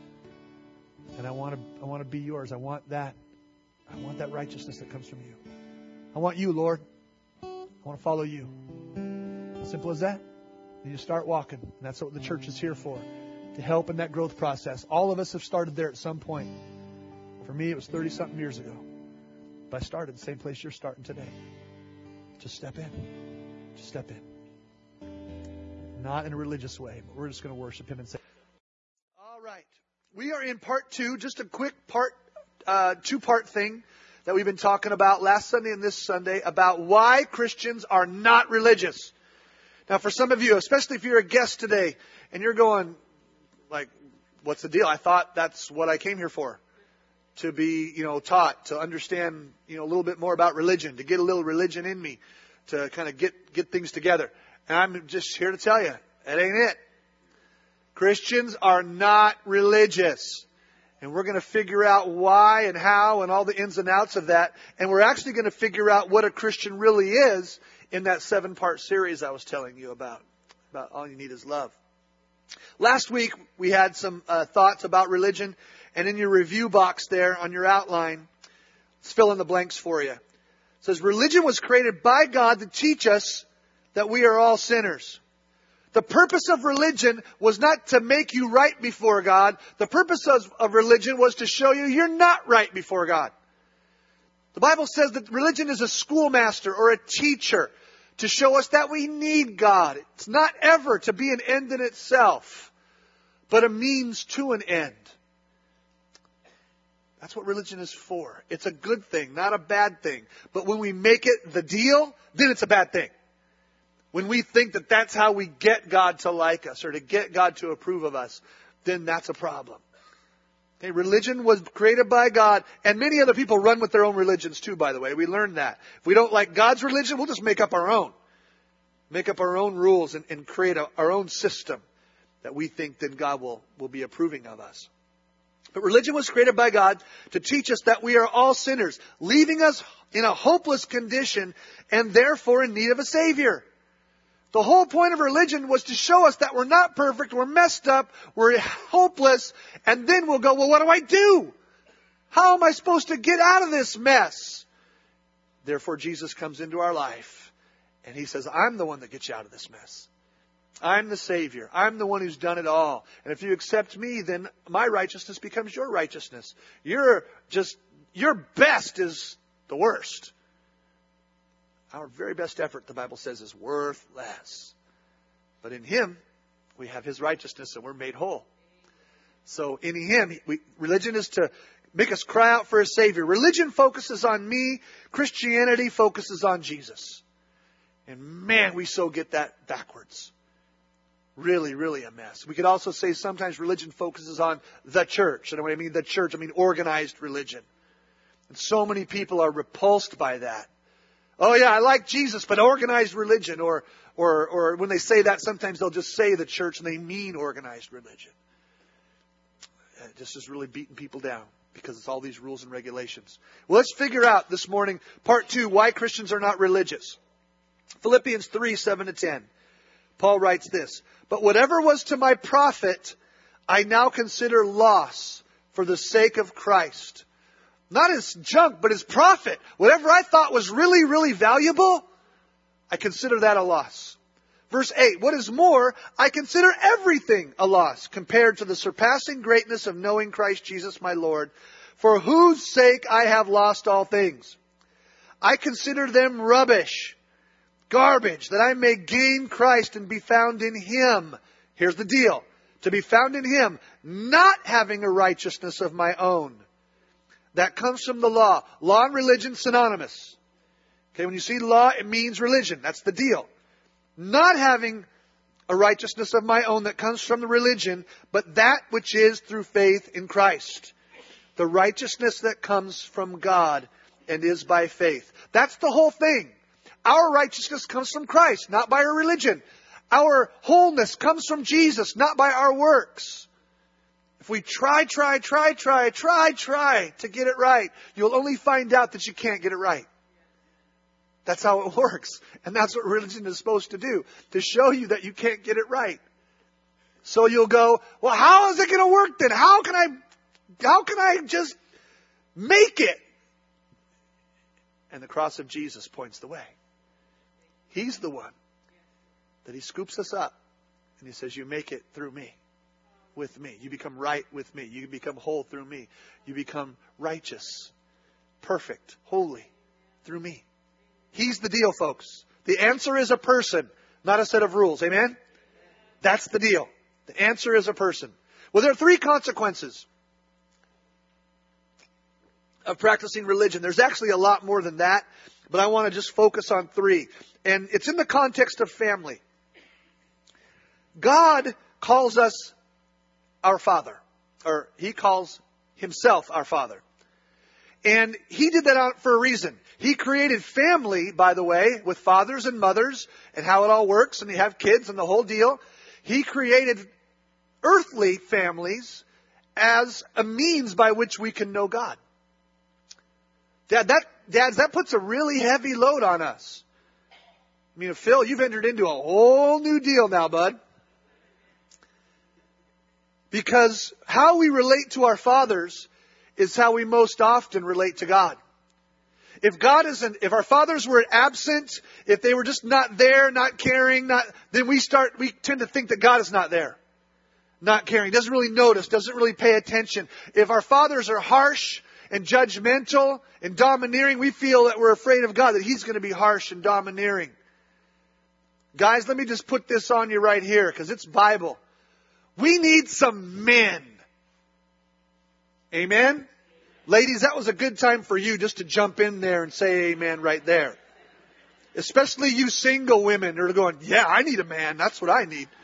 And I want to I want to be yours. I want that. I want that righteousness that comes from you. I want you, Lord. I want to follow you. As simple as that. And you start walking. And that's what the church is here for. To help in that growth process. All of us have started there at some point. For me, it was thirty-something years ago. But I started the same place you're starting today. Just step in. Just step in. Not in a religious way, but we're just going to worship Him and say, all right. We are in part two, just a quick part, uh, two-part thing that we've been talking about last Sunday and this Sunday about why Christians are not religious. Now, for some of you, especially if you're a guest today, and you're going, like, what's the deal? I thought that's what I came here for. To be, you know, taught, to understand, you know, a little bit more about religion, to get a little religion in me, to kind of get, get things together. And I'm just here to tell you, that ain't it. Christians are not religious. And we're going to figure out why and how and all the ins and outs of that. And we're actually going to figure out what a Christian really is in that seven-part series I was telling you about. About all you need is love. Last week, we had some uh, thoughts about religion. And in your review box there on your outline, let's fill in the blanks for you. It says, religion was created by God to teach us that we are all sinners. The purpose of religion was not to make you right before God. The purpose of, of religion was to show you you're not right before God. The Bible says that religion is a schoolmaster or a teacher to show us that we need God. It's not ever to be an end in itself, but a means to an end. That's what religion is for. It's a good thing, not a bad thing. But when we make it the deal, then it's a bad thing. When we think that that's how we get God to like us or to get God to approve of us, then that's a problem. Okay, religion was created by God, and many other people run with their own religions too, by the way. We learned that. If we don't like God's religion, we'll just make up our own. Make up our own rules and, and create a, our own system that we think then God will, will be approving of us. But religion was created by God to teach us that we are all sinners, leaving us in a hopeless condition and therefore in need of a Savior. The whole point of religion was to show us that we're not perfect, we're messed up, we're hopeless, and then we'll go, well, what do I do? How am I supposed to get out of this mess? Therefore, Jesus comes into our life, and He says, I'm the one that gets you out of this mess. I'm the Savior. I'm the one who's done it all. And if you accept me, then my righteousness becomes your righteousness. Your just, your best is the worst. Our very best effort, the Bible says, is worthless. But in Him, we have His righteousness and we're made whole. So in Him, we, religion is to make us cry out for a Savior. Religion focuses on me. Christianity focuses on Jesus. And man, we so get that backwards. Really, really a mess. We could also say sometimes religion focuses on the church. And when I mean the church, I mean organized religion. And so many people are repulsed by that. Oh yeah, I like Jesus, but organized religion. Or, or, or when they say that, sometimes they'll just say the church and they mean organized religion. This is really beating people down because it's all these rules and regulations. Well, let's figure out this morning, part two, why Christians are not religious. Philippians three, seven to ten. Paul writes this, but whatever was to my profit, I now consider loss for the sake of Christ. Not as junk, but as profit. Whatever I thought was really, really valuable, I consider that a loss. Verse eight, what is more, I consider everything a loss compared to the surpassing greatness of knowing Christ Jesus my Lord, for whose sake I have lost all things. I consider them rubbish, garbage, that I may gain Christ and be found in Him. Here's the deal. To be found in Him, not having a righteousness of my own. That comes from the law. Law and religion synonymous. Okay, when you see law, it means religion. That's the deal. Not having a righteousness of my own that comes from the religion, but that which is through faith in Christ. The righteousness that comes from God and is by faith. That's the whole thing. Our righteousness comes from Christ, not by our religion. Our wholeness comes from Jesus, not by our works. If we try, try, try, try, try, try to get it right, you'll only find out that you can't get it right. That's how it works. And that's what religion is supposed to do, to show you that you can't get it right. So you'll go, well, how is it going to work then? How can I, how can I just make it? And the cross of Jesus points the way. He's the one that He scoops us up and He says, you make it through me, with me. You become right with me. You become whole through me. You become righteous, perfect, holy through me. He's the deal, folks. The answer is a person, not a set of rules. Amen? That's the deal. The answer is a person. Well, there are three consequences of practicing religion. There's actually a lot more than that, but I want to just focus on three. And it's in the context of family. God calls us our Father, or He calls Himself our Father. And He did that for a reason. He created family, by the way, with fathers and mothers and how it all works, and you have kids and the whole deal. He created earthly families as a means by which we can know God. Dad, that, dads, that puts a really heavy load on us. I mean, Phil, you've entered into a whole new deal now, bud. Because how we relate to our fathers is how we most often relate to God. If God isn't, if our fathers were absent, if they were just not there, not caring, not, then we start, we tend to think that God is not there. Not caring, doesn't really notice, doesn't really pay attention. If our fathers are harsh and judgmental and domineering, we feel that we're afraid of God, that He's going to be harsh and domineering. Guys, let me just put this on you right here, because it's Bible. We need some men. Amen? Ladies, that was a good time for you just to jump in there and say amen right there. Especially you single women who are going, yeah, I need a man. That's what I need.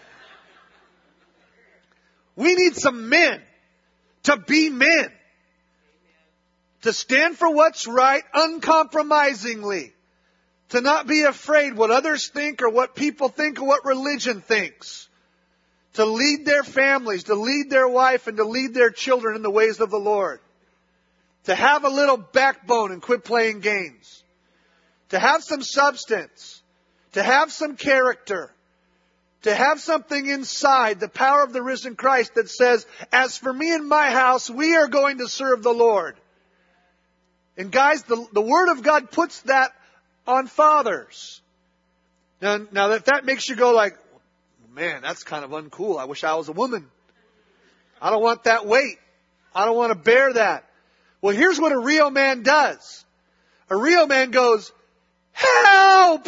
We need some men to be men. To stand for what's right uncompromisingly. To not be afraid what others think or what people think or what religion thinks. To lead their families, to lead their wife and to lead their children in the ways of the Lord. To have a little backbone and quit playing games. To have some substance. To have some character. To have something inside, the power of the risen Christ that says, as for me and my house, we are going to serve the Lord. And guys, the, the Word of God puts that on fathers. Now, now if that makes you go like, man, that's kind of uncool. I wish I was a woman. I don't want that weight. I don't want to bear that. Well, here's what a real man does. A real man goes, help!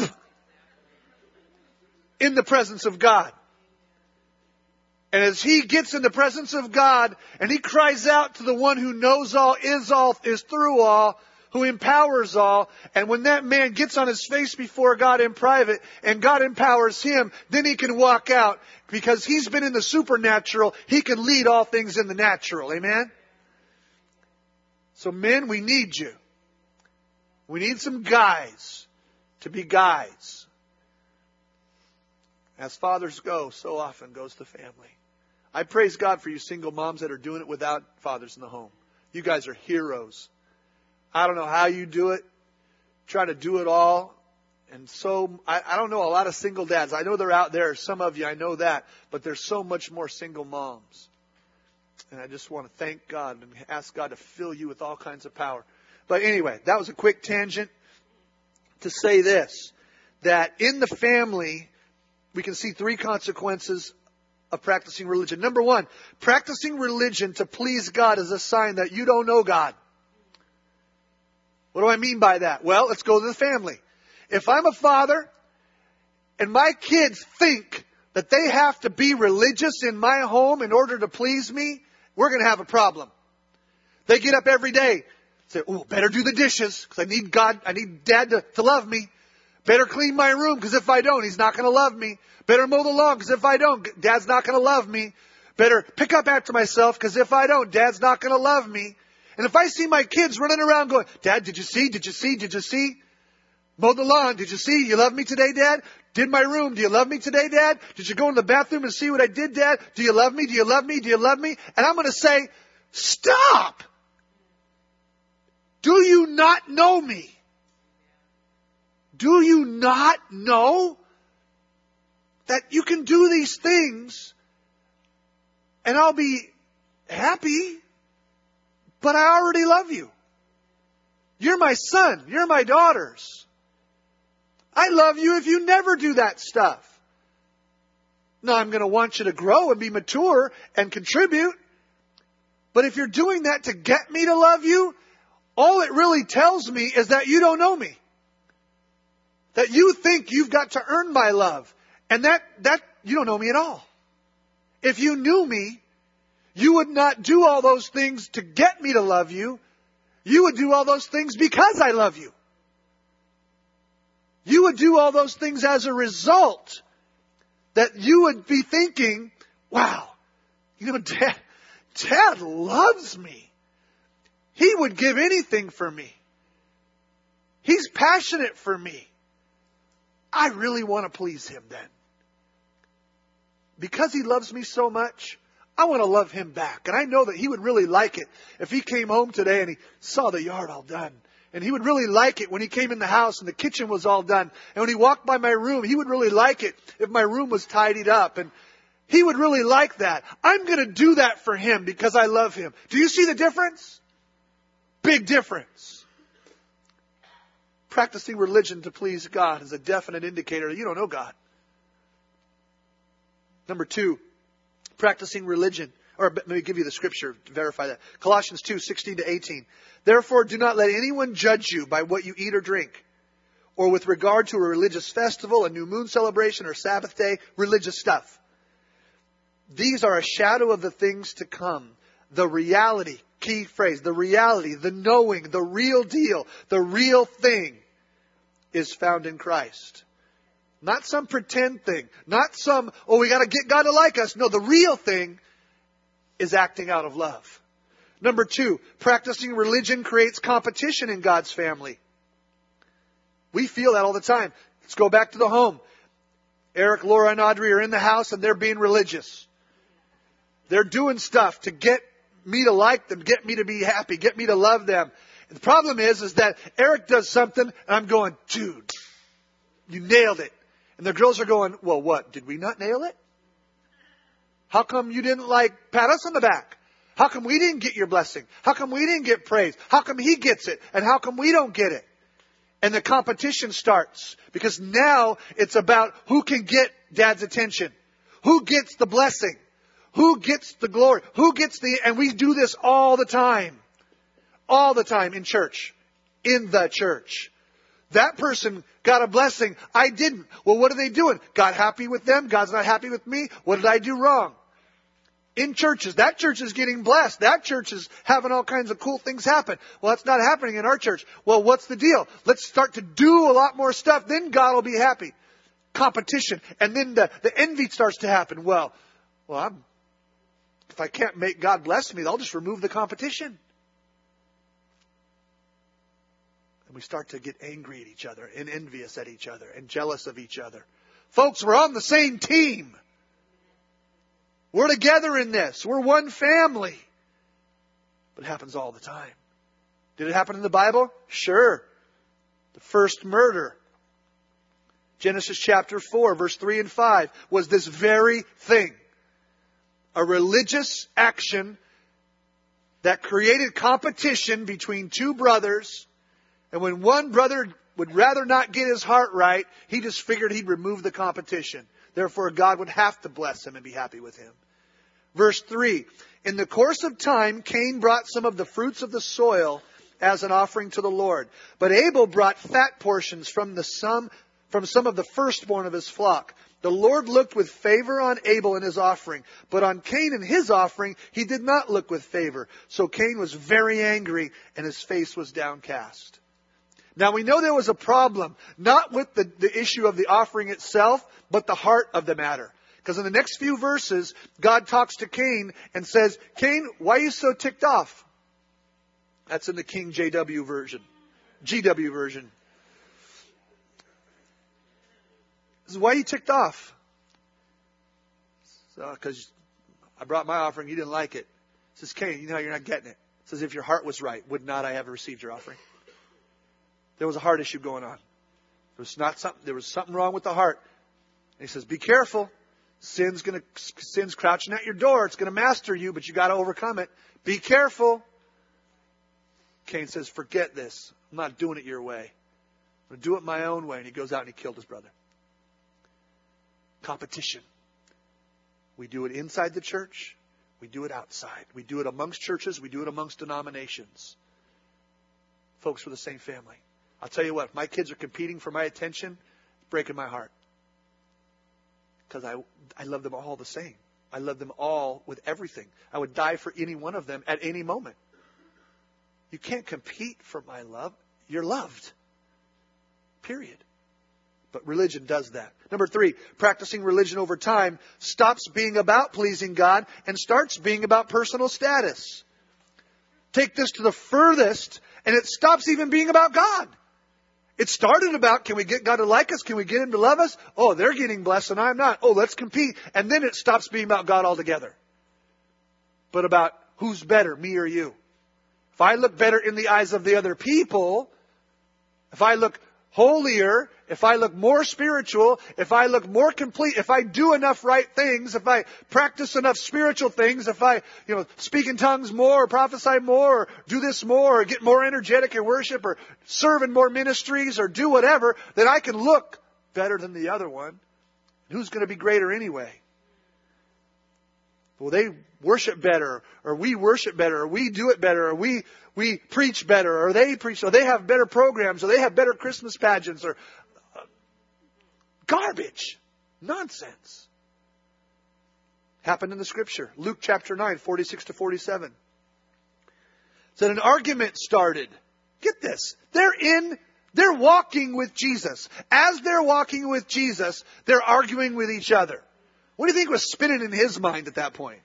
In the presence of God. And as he gets in the presence of God and he cries out to the one who knows all, is all, is through all, who empowers all, and when that man gets on his face before God in private and God empowers him, then he can walk out because he's been in the supernatural. He can lead all things in the natural. Amen? So men, we need you. We need some guys to be guys. As fathers go, so often goes the family. I praise God for you single moms that are doing it without fathers in the home. You guys are heroes. I don't know how you do it. Try to do it all. And so, I, I don't know a lot of single dads. I know they're out there. Some of you, I know that. But there's so much more single moms. And I just want to thank God and ask God to fill you with all kinds of power. But anyway, that was a quick tangent to say this. That in the family, we can see three consequences of practicing religion. Number one, practicing religion to please God is a sign that you don't know God. What do I mean by that? Well, let's go to the family. If I'm a father and my kids think that they have to be religious in my home in order to please me, we're going to have a problem. They get up every day, say, "Oh, better do the dishes because I need God, I need Dad to, to love me. Better clean my room because if I don't, He's not going to love me. Better mow the lawn because if I don't, Dad's not going to love me. Better pick up after myself because if I don't, Dad's not going to love me." And if I see my kids running around going, Dad, did you see? Did you see? Did you see? Mow the lawn. Did you see? You love me today, Dad? Did my room. Do you love me today, Dad? Did you go in the bathroom and see what I did, Dad? Do you love me? Do you love me? Do you love me? And I'm going to say, stop! Do you not know me? Do you not know that you can do these things and I'll be happy, but I already love you. You're my son. You're my daughters. I love you if you never do that stuff. Now, I'm going to want you to grow and be mature and contribute. But if you're doing that to get me to love you, all it really tells me is that you don't know me. That you think you've got to earn my love. And that, that, you don't know me at all. If you knew me, you would not do all those things to get me to love you. You would do all those things because I love you. You would do all those things as a result that you would be thinking, wow, you know, Dad, Dad loves me. He would give anything for me. He's passionate for me. I really want to please him then. Because he loves me so much, I want to love him back. And I know that he would really like it if he came home today and he saw the yard all done. And he would really like it when he came in the house and the kitchen was all done. And when he walked by my room, he would really like it if my room was tidied up. And he would really like that. I'm going to do that for him because I love him. Do you see the difference? Big difference. Practicing religion to please God is a definite indicator that you don't know God. Number two, practicing religion. Or let me give you the scripture to verify that. Colossians two, sixteen to eighteen. Therefore, do not let anyone judge you by what you eat or drink, or with regard to a religious festival, a new moon celebration, or Sabbath day, religious stuff. These are a shadow of the things to come. The reality, key phrase, the reality, the knowing, the real deal, the real thing is found in Christ. Not some pretend thing. Not some, oh, we got to get God to like us. No, the real thing is acting out of love. Number two, practicing religion creates competition in God's family. We feel that all the time. Let's go back to the home. Eric, Laura, and Audrey are in the house and they're being religious. They're doing stuff to get me to like them, get me to be happy, get me to love them. And the problem is, is that Eric does something and I'm going, dude, you nailed it. And the girls are going, well, what? Did we not nail it? How come you didn't like pat us on the back? How come we didn't get your blessing? How come we didn't get praise? How come he gets it? And how come we don't get it? And the competition starts because now it's about who can get Dad's attention. Who gets the blessing? Who gets the glory? Who gets the, and we do this all the time. All the time in church. In the church. That person got a blessing. I didn't. Well, what are they doing? God happy with them? God's not happy with me? What did I do wrong? In churches. That church is getting blessed. That church is having all kinds of cool things happen. Well, that's not happening in our church. Well, what's the deal? Let's start to do a lot more stuff. Then God will be happy. Competition. And then the, the envy starts to happen. Well, well, I'm, if I can't make God bless me, I'll just remove the competition. And we start to get angry at each other and envious at each other and jealous of each other. Folks, we're on the same team. We're together in this. We're one family. But it happens all the time. Did it happen in the Bible? Sure. The first murder, Genesis chapter four, verse three and five, was this very thing. A religious action that created competition between two brothers. And when one brother would rather not get his heart right, he just figured he'd remove the competition. Therefore, God would have to bless him and be happy with him. Verse three, in the course of time, Cain brought some of the fruits of the soil as an offering to the Lord. But Abel brought fat portions from the some, from some of the firstborn of his flock. The Lord looked with favor on Abel and his offering, but on Cain and his offering, he did not look with favor. So Cain was very angry and his face was downcast. Now we know there was a problem, not with the, the issue of the offering itself, but the heart of the matter. Because in the next few verses, God talks to Cain and says, Cain, why are you so ticked off? That's in the King J W version. G W version. This is why you ticked off. Because so, I brought my offering, you didn't like it. He says, Cain, you know how you're not getting it. He says, if your heart was right, would not I have received your offering? There was a heart issue going on. There was not something. There was something wrong with the heart. And he says, be careful. Sin's gonna sin's crouching at your door. It's gonna master you, but you got to overcome it. Be careful. Cain says, forget this. I'm not doing it your way. I'm going to do it my own way. And he goes out and he killed his brother. Competition. We do it inside the church. We do it outside. We do it amongst churches. We do it amongst denominations. Folks, we're the same family. I'll tell you what, if my kids are competing for my attention, it's breaking my heart. Because I, I love them all the same. I love them all with everything. I would die for any one of them at any moment. You can't compete for my love. You're loved. Period. But religion does that. Number three, practicing religion over time stops being about pleasing God and starts being about personal status. Take this to the furthest, and it stops even being about God. It started about, can we get God to like us? Can we get Him to love us? Oh, they're getting blessed and I'm not. Oh, let's compete. And then it stops being about God altogether. But about who's better, me or you. If I look better in the eyes of the other people, if I look holier, if I look more spiritual, if I look more complete, if I do enough right things, if I practice enough spiritual things, if I, you know, speak in tongues more, or prophesy more, or do this more, or get more energetic in worship, or serve in more ministries, or do whatever, then I can look better than the other one. Who's going to be greater anyway? Well, they worship better, or we worship better, or we do it better, or we we preach better, or they preach, or they have better programs, or they have better Christmas pageants, or uh, garbage, nonsense. Happened in the Scripture, Luke chapter nine, forty-six to forty-seven. Said an argument started. Get this, they're in, they're walking with Jesus. As they're walking with Jesus, they're arguing with each other. What do you think was spinning in his mind at that point?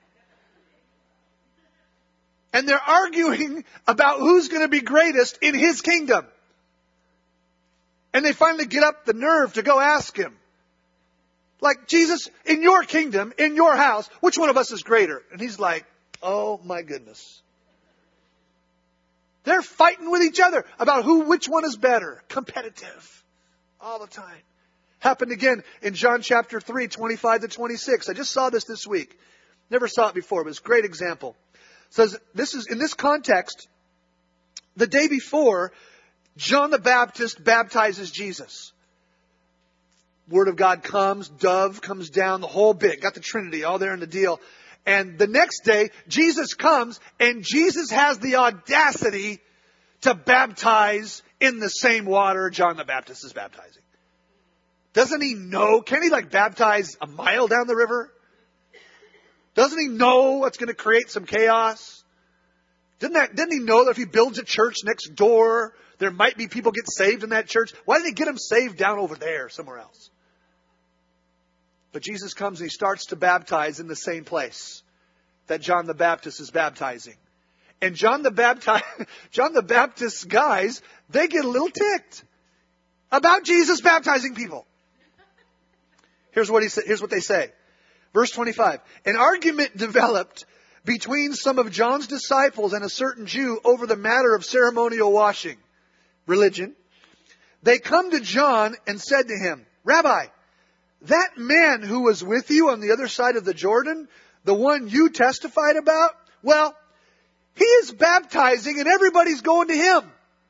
And they're arguing about who's going to be greatest in his kingdom. And they finally get up the nerve to go ask him. Like, Jesus, in your kingdom, in your house, which one of us is greater? And he's like, oh my goodness. They're fighting with each other about who, which one is better. Competitive. All the time. Happened again in John chapter three, twenty-five to twenty-six. I just saw this this week. Never saw it before, but it's a great example. It says, this is, in this context, the day before, John the Baptist baptizes Jesus. Word of God comes, dove comes down, the whole bit. Got the Trinity all there in the deal. And the next day, Jesus comes, and Jesus has the audacity to baptize in the same water John the Baptist is baptizing. Doesn't he know? Can he like baptize a mile down the river? Doesn't he know what's going to create some chaos? Didn't that, didn't he know that if he builds a church next door, there might be people get saved in that church? Why didn't he get them saved down over there somewhere else? But Jesus comes and he starts to baptize in the same place that John the Baptist is baptizing. And John the Baptist, John the Baptist's guys, they get a little ticked about Jesus baptizing people. Here's what he sa- here's what they say. Verse twenty-five. An argument developed between some of John's disciples and a certain Jew over the matter of ceremonial washing, religion. They come to John and said to him, Rabbi, that man who was with you on the other side of the Jordan, the one you testified about, well, he is baptizing and everybody's going to him.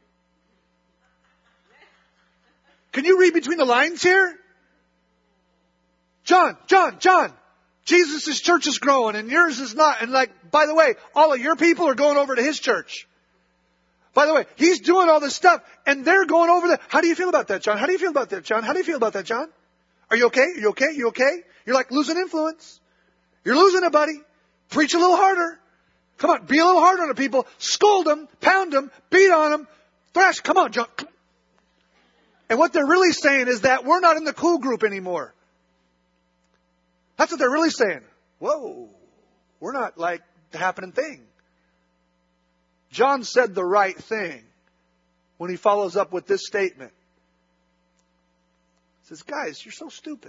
Can you read between the lines here? John, John, John, Jesus' church is growing and yours is not. And like, by the way, all of your people are going over to his church. By the way, he's doing all this stuff and they're going over there. How do you feel about that, John? How do you feel about that, John? How do you feel about that, John? Are you okay? Are you okay? You okay? You're like losing influence. You're losing it, buddy. Preach a little harder. Come on, be a little harder on the people. Scold them, pound them, beat on them, thrash. Come on, John. And what they're really saying is that we're not in the cool group anymore. That's what they're really saying. Whoa, we're not like the happening thing. John said the right thing when he follows up with this statement. He says, guys, you're so stupid.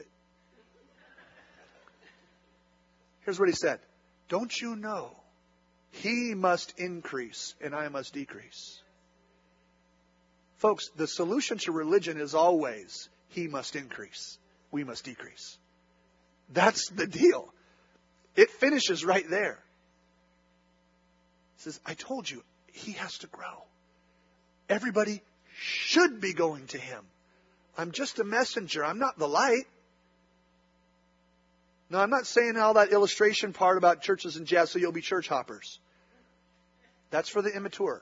Here's what he said. Don't you know he must increase and I must decrease? Folks, the solution to religion is always he must increase, we must decrease. That's the deal. It finishes right there. It says, I told you, he has to grow. Everybody should be going to him. I'm just a messenger. I'm not the light. No, I'm not saying all that illustration part about churches and jazz so you'll be church hoppers. That's for the immature.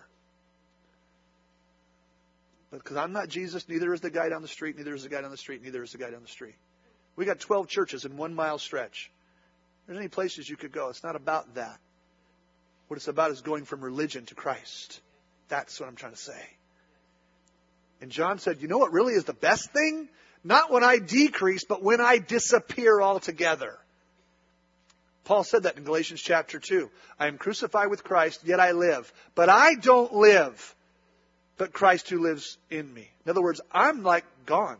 But because I'm not Jesus, neither is the guy down the street, neither is the guy down the street, neither is the guy down the street. We got twelve churches in one mile stretch. There's any places you could go. It's not about that. What it's about is going from religion to Christ. That's what I'm trying to say. And John said, you know what really is the best thing? Not when I decrease, but when I disappear altogether. Paul said that in Galatians chapter two. I am crucified with Christ, yet I live. But I don't live, but Christ who lives in me. In other words, I'm like gone.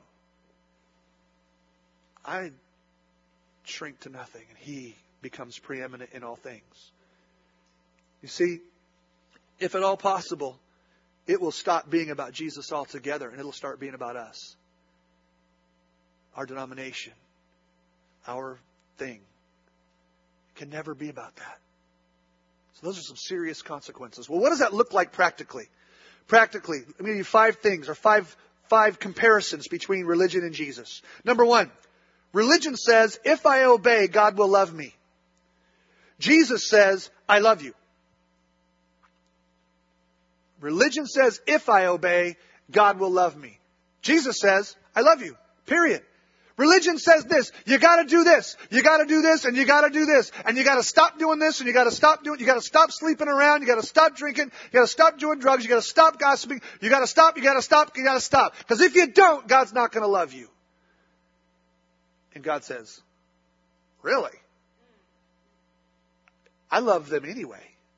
I shrink to nothing, and he becomes preeminent in all things. You see, if at all possible, it will stop being about Jesus altogether, and it'll start being about us. Our denomination, our thing. It can never be about that. So those are some serious consequences. Well, what does that look like practically? Practically, let me give you five things, or five, five comparisons between religion and Jesus. Number one, religion says, if I obey, God will love me. Jesus says, I love you. Religion says, if I obey, God will love me. Jesus says, I love you. Period. Religion says this, you gotta do this, you gotta do this, and you gotta do this, and you gotta stop doing this, and you gotta stop doing, you gotta stop sleeping around, you gotta stop drinking, you gotta stop doing drugs, you gotta stop gossiping, you gotta stop, you gotta stop, you gotta stop. Because if you don't, God's not gonna love you. And God says, really? I love them anyway.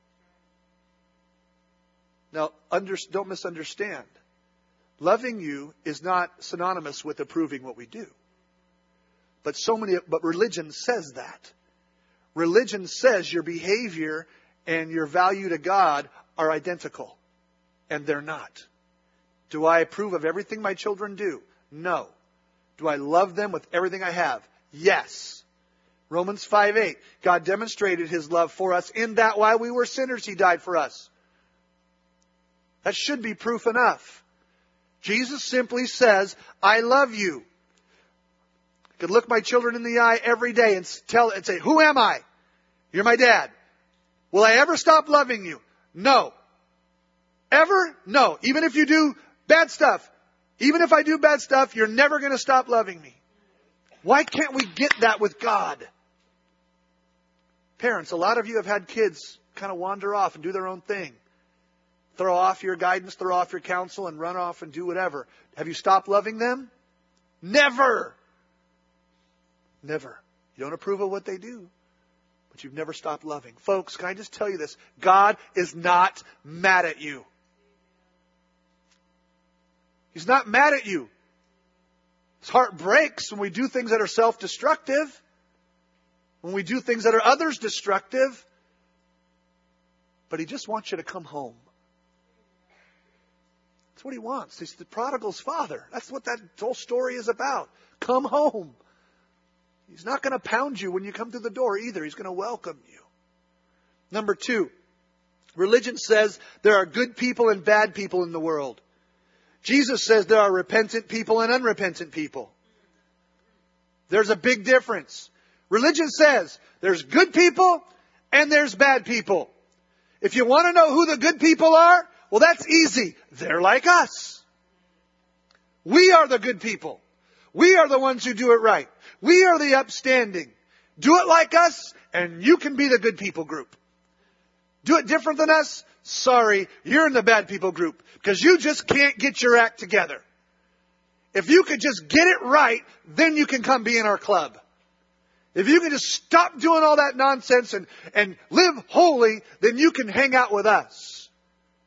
Now, under, don't misunderstand. Loving you is not synonymous with approving what we do. But so many, but religion says that. Religion says your behavior and your value to God are identical. And they're not. Do I approve of everything my children do? No. Do I love them with everything I have? Yes. Romans five eight. God demonstrated his love for us in that while we were sinners, he died for us. That should be proof enough. Jesus simply says, I love you. I could look my children in the eye every day and tell and say, who am I? You're my dad. Will I ever stop loving you? No. Ever? No. Even if you do bad stuff. Even if I do bad stuff, you're never going to stop loving me. Why can't we get that with God? Parents, a lot of you have had kids kind of wander off and do their own thing. Throw off your guidance, throw off your counsel, and run off and do whatever. Have you stopped loving them? Never. Never. You don't approve of what they do, but you've never stopped loving. Folks, can I just tell you this? God is not mad at you. He's not mad at you. His heart breaks when we do things that are self-destructive, when we do things that are others destructive, but he just wants you to come home. That's what he wants. He's the prodigal's father. That's what that whole story is about. Come home. He's not going to pound you when you come through the door either. He's going to welcome you. Number two, religion says there are good people and bad people in the world. Jesus says there are repentant people and unrepentant people. There's a big difference. Religion says there's good people and there's bad people. If you want to know who the good people are, well, that's easy. They're like us. We are the good people. We are the ones who do it right. We are the upstanding. Do it like us, and you can be the good people group. Do it different than us? Sorry, you're in the bad people group, because you just can't get your act together. If you could just get it right, then you can come be in our club. If you can just stop doing all that nonsense and, and live holy, then you can hang out with us.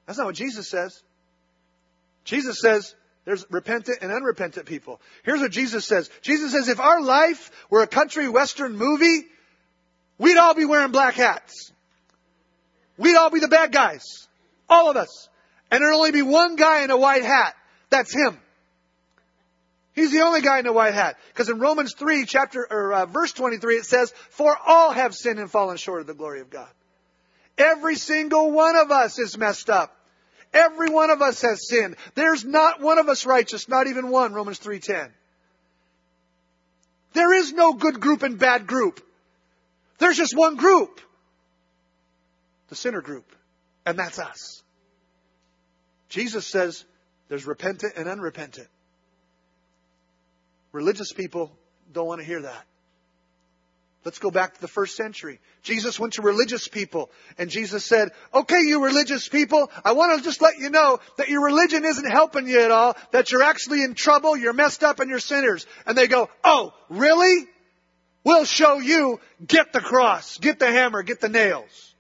That's not what Jesus says. Jesus says there's repentant and unrepentant people. Here's what Jesus says. Jesus says if our life were a country western movie, we'd all be wearing black hats. We'd all be the bad guys. All of us. And there'd only be one guy in a white hat. That's him. He's the only guy in a white hat. Because in Romans three, chapter or uh, verse twenty-three, it says, "For all have sinned and fallen short of the glory of God." Every single one of us is messed up. Every one of us has sinned. There's not one of us righteous, not even one, Romans three ten. There is no good group and bad group. There's just one group. The sinner group. And that's us. Jesus says there's repentant and unrepentant. Religious people don't want to hear that. Let's go back to the first century. Jesus went to religious people and Jesus said, okay, you religious people, I want to just let you know that your religion isn't helping you at all, that you're actually in trouble, you're messed up and you're sinners. And they go, oh, really? We'll show you. Get the cross, get the hammer, get the nails.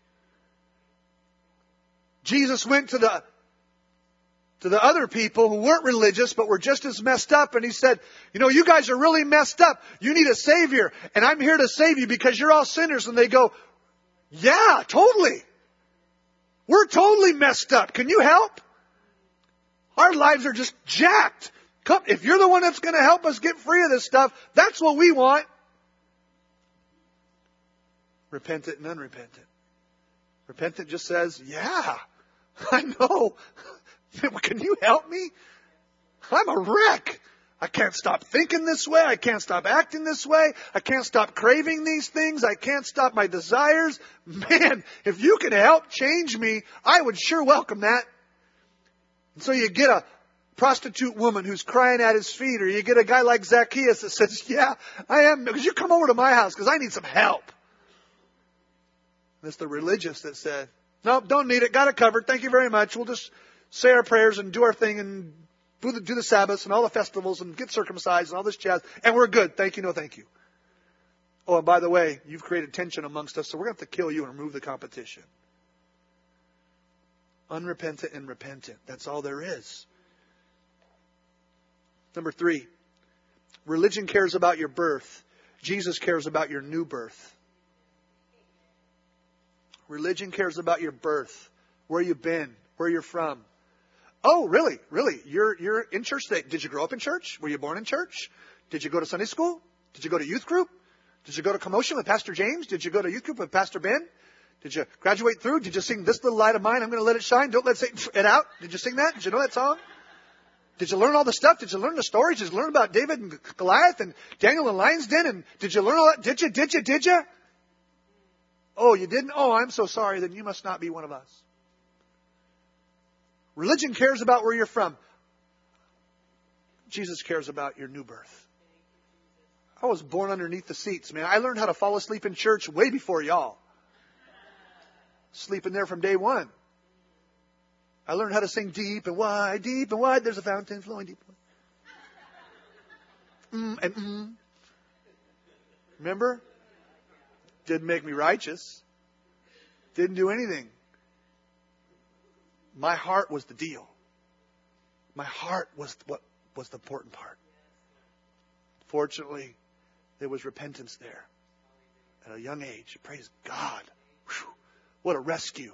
Jesus went to the to the other people who weren't religious but were just as messed up. And He said, you know, you guys are really messed up. You need a Savior. And I'm here to save you because you're all sinners. And they go, yeah, totally. We're totally messed up. Can you help? Our lives are just jacked. Come, if you're the one that's going to help us get free of this stuff, that's what we want. Repentant and unrepentant. Repentant just says, yeah, I know. Can you help me? I'm a wreck. I can't stop thinking this way. I can't stop acting this way. I can't stop craving these things. I can't stop my desires. Man, if you can help change me, I would sure welcome that. And so you get a prostitute woman who's crying at His feet, or you get a guy like Zacchaeus that says, yeah, I am, because you come over to my house because I need some help. That's the religious that said, nope, don't need it. Got it covered. Thank you very much. We'll just say our prayers and do our thing and do the, do the Sabbaths and all the festivals and get circumcised and all this jazz. And we're good. Thank you. No, thank you. Oh, and by the way, you've created tension amongst us, so we're going to have to kill you and remove the competition. Unrepentant and repentant. That's all there is. Number three, religion cares about your birth. Jesus cares about your new birth. Religion cares about your birth, where you've been, where you're from. Oh, really? Really? You're you're in church today. Did you grow up in church? Were you born in church? Did you go to Sunday school? Did you go to youth group? Did you go to Commotion with Pastor James? Did you go to youth group with Pastor Ben? Did you graduate through? Did you sing This Little Light of Mine, I'm going to let it shine? Don't let it out. Did you sing that? Did you know that song? Did you learn all the stuff? Did you learn the stories? Did you learn about David and Goliath and Daniel and Lion's Den? And did you learn all that? Did you? Did you? Did you? Oh, you didn't? Oh, I'm so sorry. Then you must not be one of us. Religion cares about where you're from. Jesus cares about your new birth. I was born underneath the seats, man. I learned how to fall asleep in church way before y'all. Sleeping there from day one. I learned how to sing deep and wide, deep and wide. There's a fountain flowing deep. Mm and mm. Remember? Didn't make me righteous. Didn't do anything. My heart was the deal. My heart was what was the important part. Fortunately, there was repentance there at a young age. Praise God. Whew. What a rescue.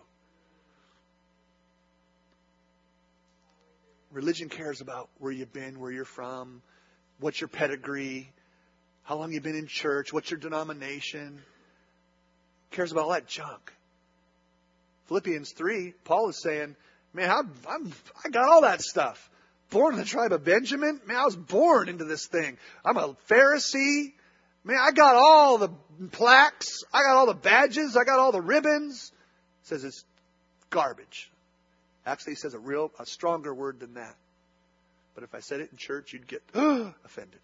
Religion cares about where you've been, where you're from, what's your pedigree, how long you've been in church, what's your denomination. Cares about all that junk. Philippians three, Paul is saying, man, I'm, I'm, I got all that stuff. Born in the tribe of Benjamin. Man, I was born into this thing. I'm a Pharisee. Man, I got all the plaques. I got all the badges. I got all the ribbons. It says it's garbage. Actually, he says a real, a stronger word than that. But if I said it in church, you'd get uh, offended.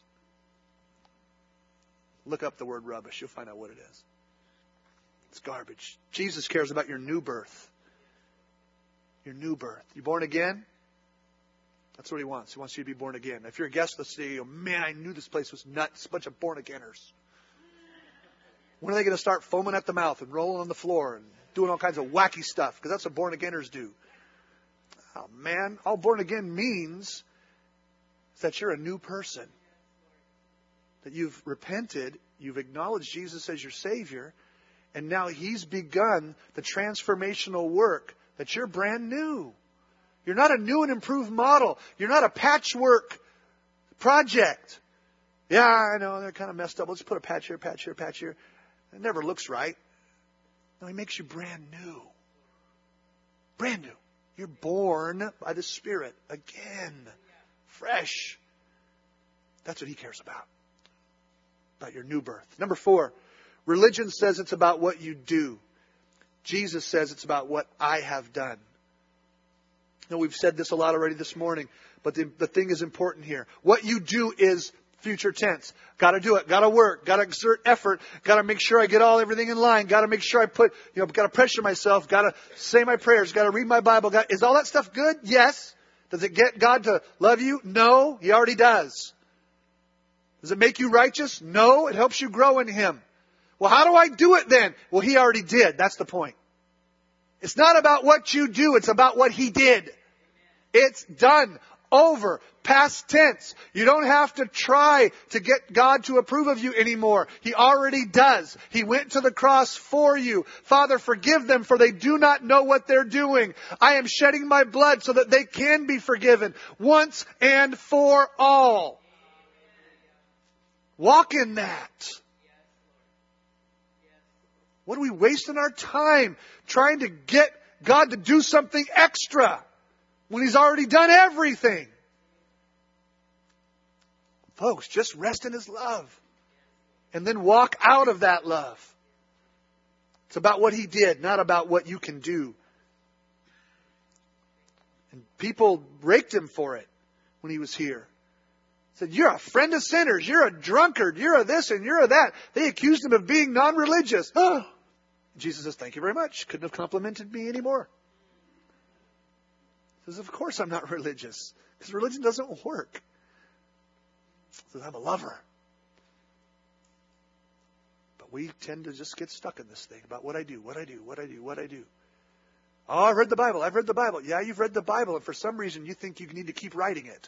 Look up the word rubbish. You'll find out what it is. It's garbage. Jesus cares about your new birth. Your new birth. You born again? That's what He wants. He wants you to be born again. If you're a guest, let's say, man, I knew this place was nuts. A bunch of born-againers. When are they going to start foaming at the mouth and rolling on the floor and doing all kinds of wacky stuff? Because that's what born-againers do. Oh, man, all born again means is that you're a new person. That you've repented, you've acknowledged Jesus as your Savior, and now He's begun the transformational work, that you're brand new. You're not a new and improved model. You're not a patchwork project. Yeah, I know, they're kind of messed up. Let's put a patch here, patch here, patch here. It never looks right. No, He makes you brand new. Brand new. You're born by the Spirit again. Fresh. That's what He cares about. About your new birth. Number four, religion says it's about what you do. Jesus says it's about what I have done. Now, we've said this a lot already this morning, but the, the thing is important here. What you do is future tense. Got to do it. Got to work. Got to exert effort. Got to make sure I get all everything in line. Got to make sure I put, you know, got to pressure myself. Got to say my prayers. Got to read my Bible. Got, is all that stuff good? Yes. Does it get God to love you? No. He already does. Does it make you righteous? No. It helps you grow in Him. Well, how do I do it then? Well, He already did. That's the point. It's not about what you do. It's about what He did. It's done. Over. Past tense. You don't have to try to get God to approve of you anymore. He already does. He went to the cross for you. Father, forgive them, for they do not know what they're doing. I am shedding my blood so that they can be forgiven once and for all. Walk in that. What are we wasting our time trying to get God to do something extra when He's already done everything? Folks, just rest in His love. And then walk out of that love. It's about what He did, not about what you can do. And people raked Him for it when He was here. Said, you're a friend of sinners. You're a drunkard. You're a this and you're a that. They accused Him of being non-religious. Oh. Jesus says, thank you very much. Couldn't have complimented me anymore. He says, of course I'm not religious. Because religion doesn't work. He says, I'm a lover. But we tend to just get stuck in this thing about what I do, what I do, what I do, what I do. Oh, I've read the Bible. I've read the Bible. Yeah, you've read the Bible. And for some reason you think you need to keep writing it.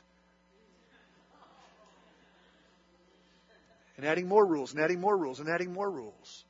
And adding more rules, and adding more rules, and adding more rules.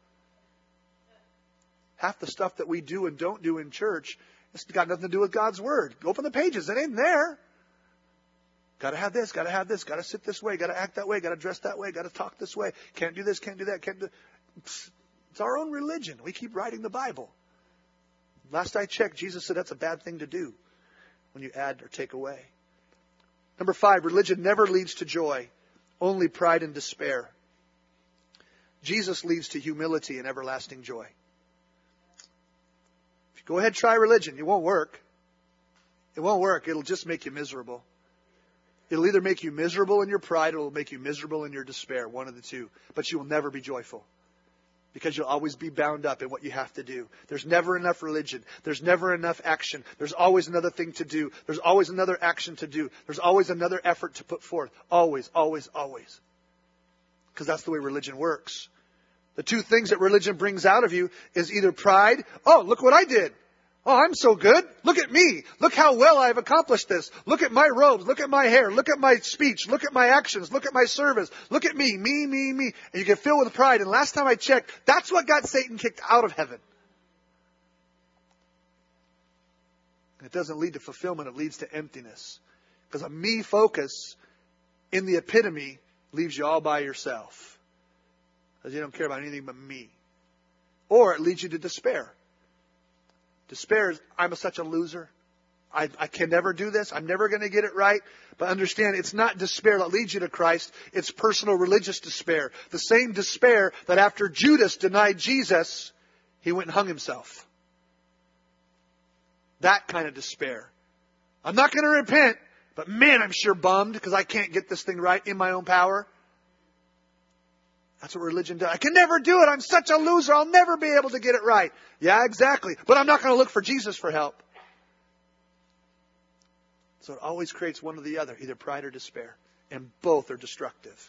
Half the stuff that we do and don't do in church, it's got nothing to do with God's Word. Open the pages. It ain't there. Got to have this, got to have this, got to sit this way, got to act that way, got to dress that way, got to talk this way. Can't do this, can't do that, can't do... It's our own religion. We keep writing the Bible. Last I checked, Jesus said that's a bad thing to do when you add or take away. Number five, religion never leads to joy. Only pride and despair. Jesus leads to humility and everlasting joy. If you go ahead and try religion, it won't work. It won't work. It'll just make you miserable. It'll either make you miserable in your pride or it'll make you miserable in your despair. One of the two. But you will never be joyful. Because you'll always be bound up in what you have to do. There's never enough religion. There's never enough action. There's always another thing to do. There's always another action to do. There's always another effort to put forth. Always, always, always. Because that's the way religion works. The two things that religion brings out of you is either pride. Oh, look what I did. Oh, I'm so good. Look at me. Look how well I've accomplished this. Look at my robes. Look at my hair. Look at my speech. Look at my actions. Look at my service. Look at me, me, me, me. And you get filled with pride. And last time I checked, that's what got Satan kicked out of heaven. And it doesn't lead to fulfillment. It leads to emptiness. Because a me focus in the epitome leaves you all by yourself. Because you don't care about anything but me. Or it leads you to despair. Despair is, I'm a, such a loser. I, I can never do this. I'm never going to get it right. But understand, it's not despair that leads you to Christ. It's personal religious despair. The same despair that after Judas denied Jesus, he went and hung himself. That kind of despair. I'm not going to repent, but man, I'm sure bummed because I can't get this thing right in my own power. That's what religion does. I can never do it. I'm such a loser. I'll never be able to get it right. Yeah, exactly. But I'm not going to look for Jesus for help. So it always creates one or the other, either pride or despair. And both are destructive.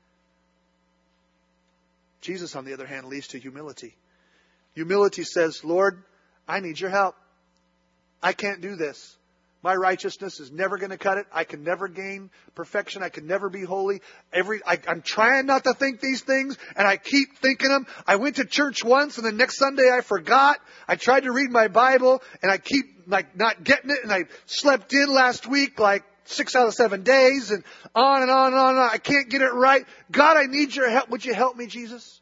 Jesus, on the other hand, leads to humility. Humility says, Lord, I need your help. I can't do this. My righteousness is never going to cut it. I can never gain perfection. I can never be holy. Every I, I'm trying not to think these things, and I keep thinking them. I went to church once, and the next Sunday I forgot. I tried to read my Bible, and I keep like not getting it. And I slept in last week like six out of seven days, and on and on and on and on. I can't get it right. God, I need your help. Would you help me, Jesus?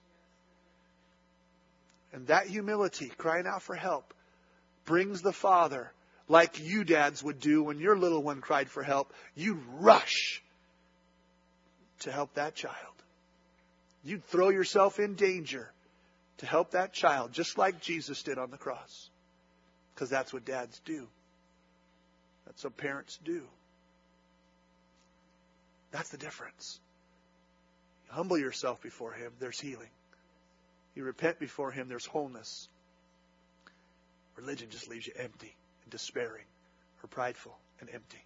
And that humility, crying out for help, brings the Father, like you dads would do when your little one cried for help. You'd rush to help that child. You'd throw yourself in danger to help that child, just like Jesus did on the cross. Because that's what dads do. That's what parents do. That's the difference. You humble yourself before Him, there's healing. You repent before Him, there's wholeness. Religion just leaves you empty and despairing, or prideful and empty.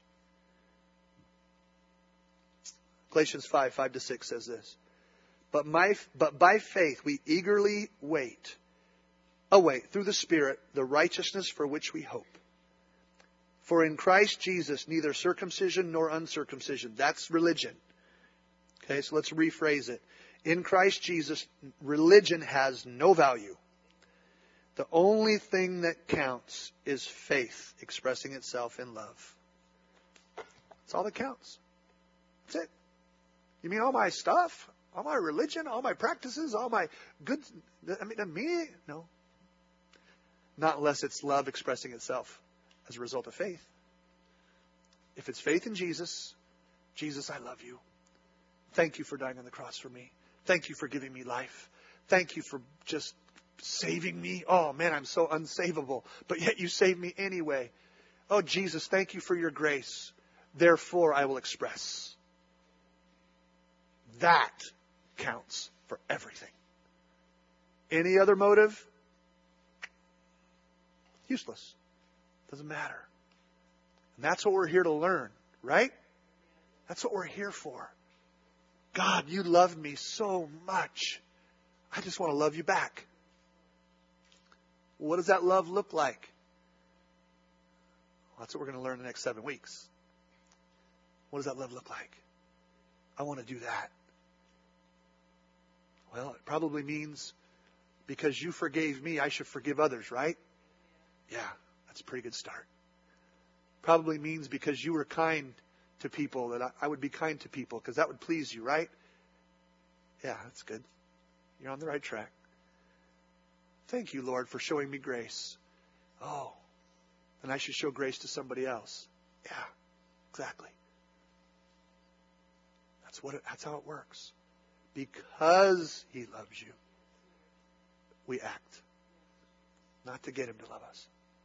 Galatians five, five to six says this. But my, but by faith we eagerly wait, await through the Spirit the righteousness for which we hope. For in Christ Jesus neither circumcision nor uncircumcision. That's religion. Okay, so let's rephrase it. In Christ Jesus, religion has no value. The only thing that counts is faith expressing itself in love. That's all that counts. That's it. You mean all my stuff? All my religion? All my practices? All my good... I mean, me? No. Not unless it's love expressing itself as a result of faith. If it's faith in Jesus, Jesus, I love you. Thank you for dying on the cross for me. Thank you for giving me life. Thank you for just saving me. Oh man, I'm so unsavable. But yet you saved me anyway. Oh Jesus, thank you for your grace. Therefore I will express. That counts for everything. Any other motive? Useless. Doesn't matter. And that's what we're here to learn, right? That's what we're here for. God, you love me so much. I just want to love you back. What does that love look like? Well, that's what we're going to learn in the next seven weeks. What does that love look like? I want to do that. Well, it probably means because you forgave me, I should forgive others, right? Yeah, that's a pretty good start. Probably means because you were kind to people that I, I would be kind to people because that would please you, right? Yeah, that's good. You're on the right track. Thank you, Lord, for showing me grace. Oh, then I should show grace to somebody else. Yeah, exactly. That's what. It, that's how it works. Because He loves you, we act. Not to get Him to love us.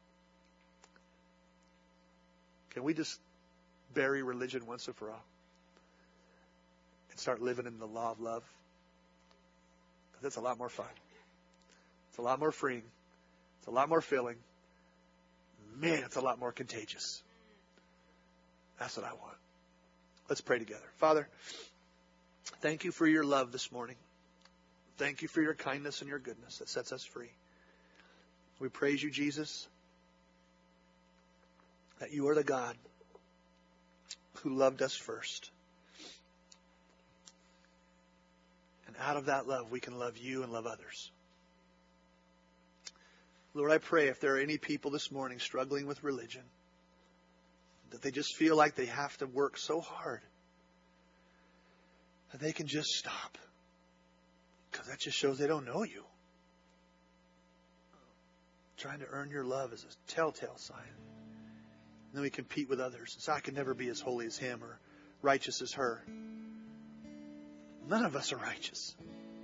Can we just bury religion once and for all? And start living in the law of love? That's a lot more fun. It's a lot more freeing. It's a lot more filling. Man, it's a lot more contagious. That's what I want. Let's pray together. Father, thank you for your love this morning. Thank you for your kindness and your goodness that sets us free. We praise you, Jesus, that you are the God who loved us first. And out of that love, we can love you and love others. Lord, I pray if there are any people this morning struggling with religion, that they just feel like they have to work so hard that they can just stop. Because that just shows they don't know you. Trying to earn your love is a telltale sign. And then we compete with others. So I can never be as holy as him or righteous as her. None of us are righteous.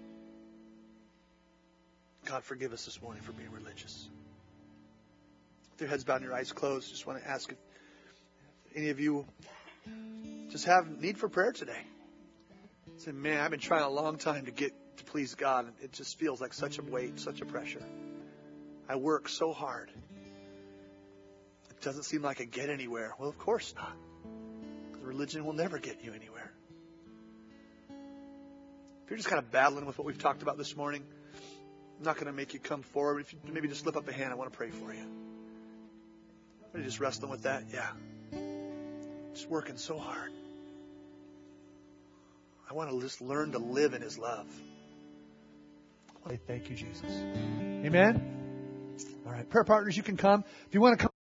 God, forgive us this morning for being religious. With your heads bowed and your eyes closed, just want to ask if any of you just have need for prayer today. Say, man, I've been trying a long time to get to please God, and it just feels like such a weight, such a pressure. I work so hard. It doesn't seem like I get anywhere. Well, of course not. Because religion will never get you anywhere. If you're just kind of battling with what we've talked about this morning, I'm not going to make you come forward. If you maybe just slip up a hand, I want to pray for you. Are you just wrestling with that? Yeah. He's working so hard. I want to just learn to live in His love. I want to thank you, Jesus. Amen? All right, prayer partners, you can come. If you want to come.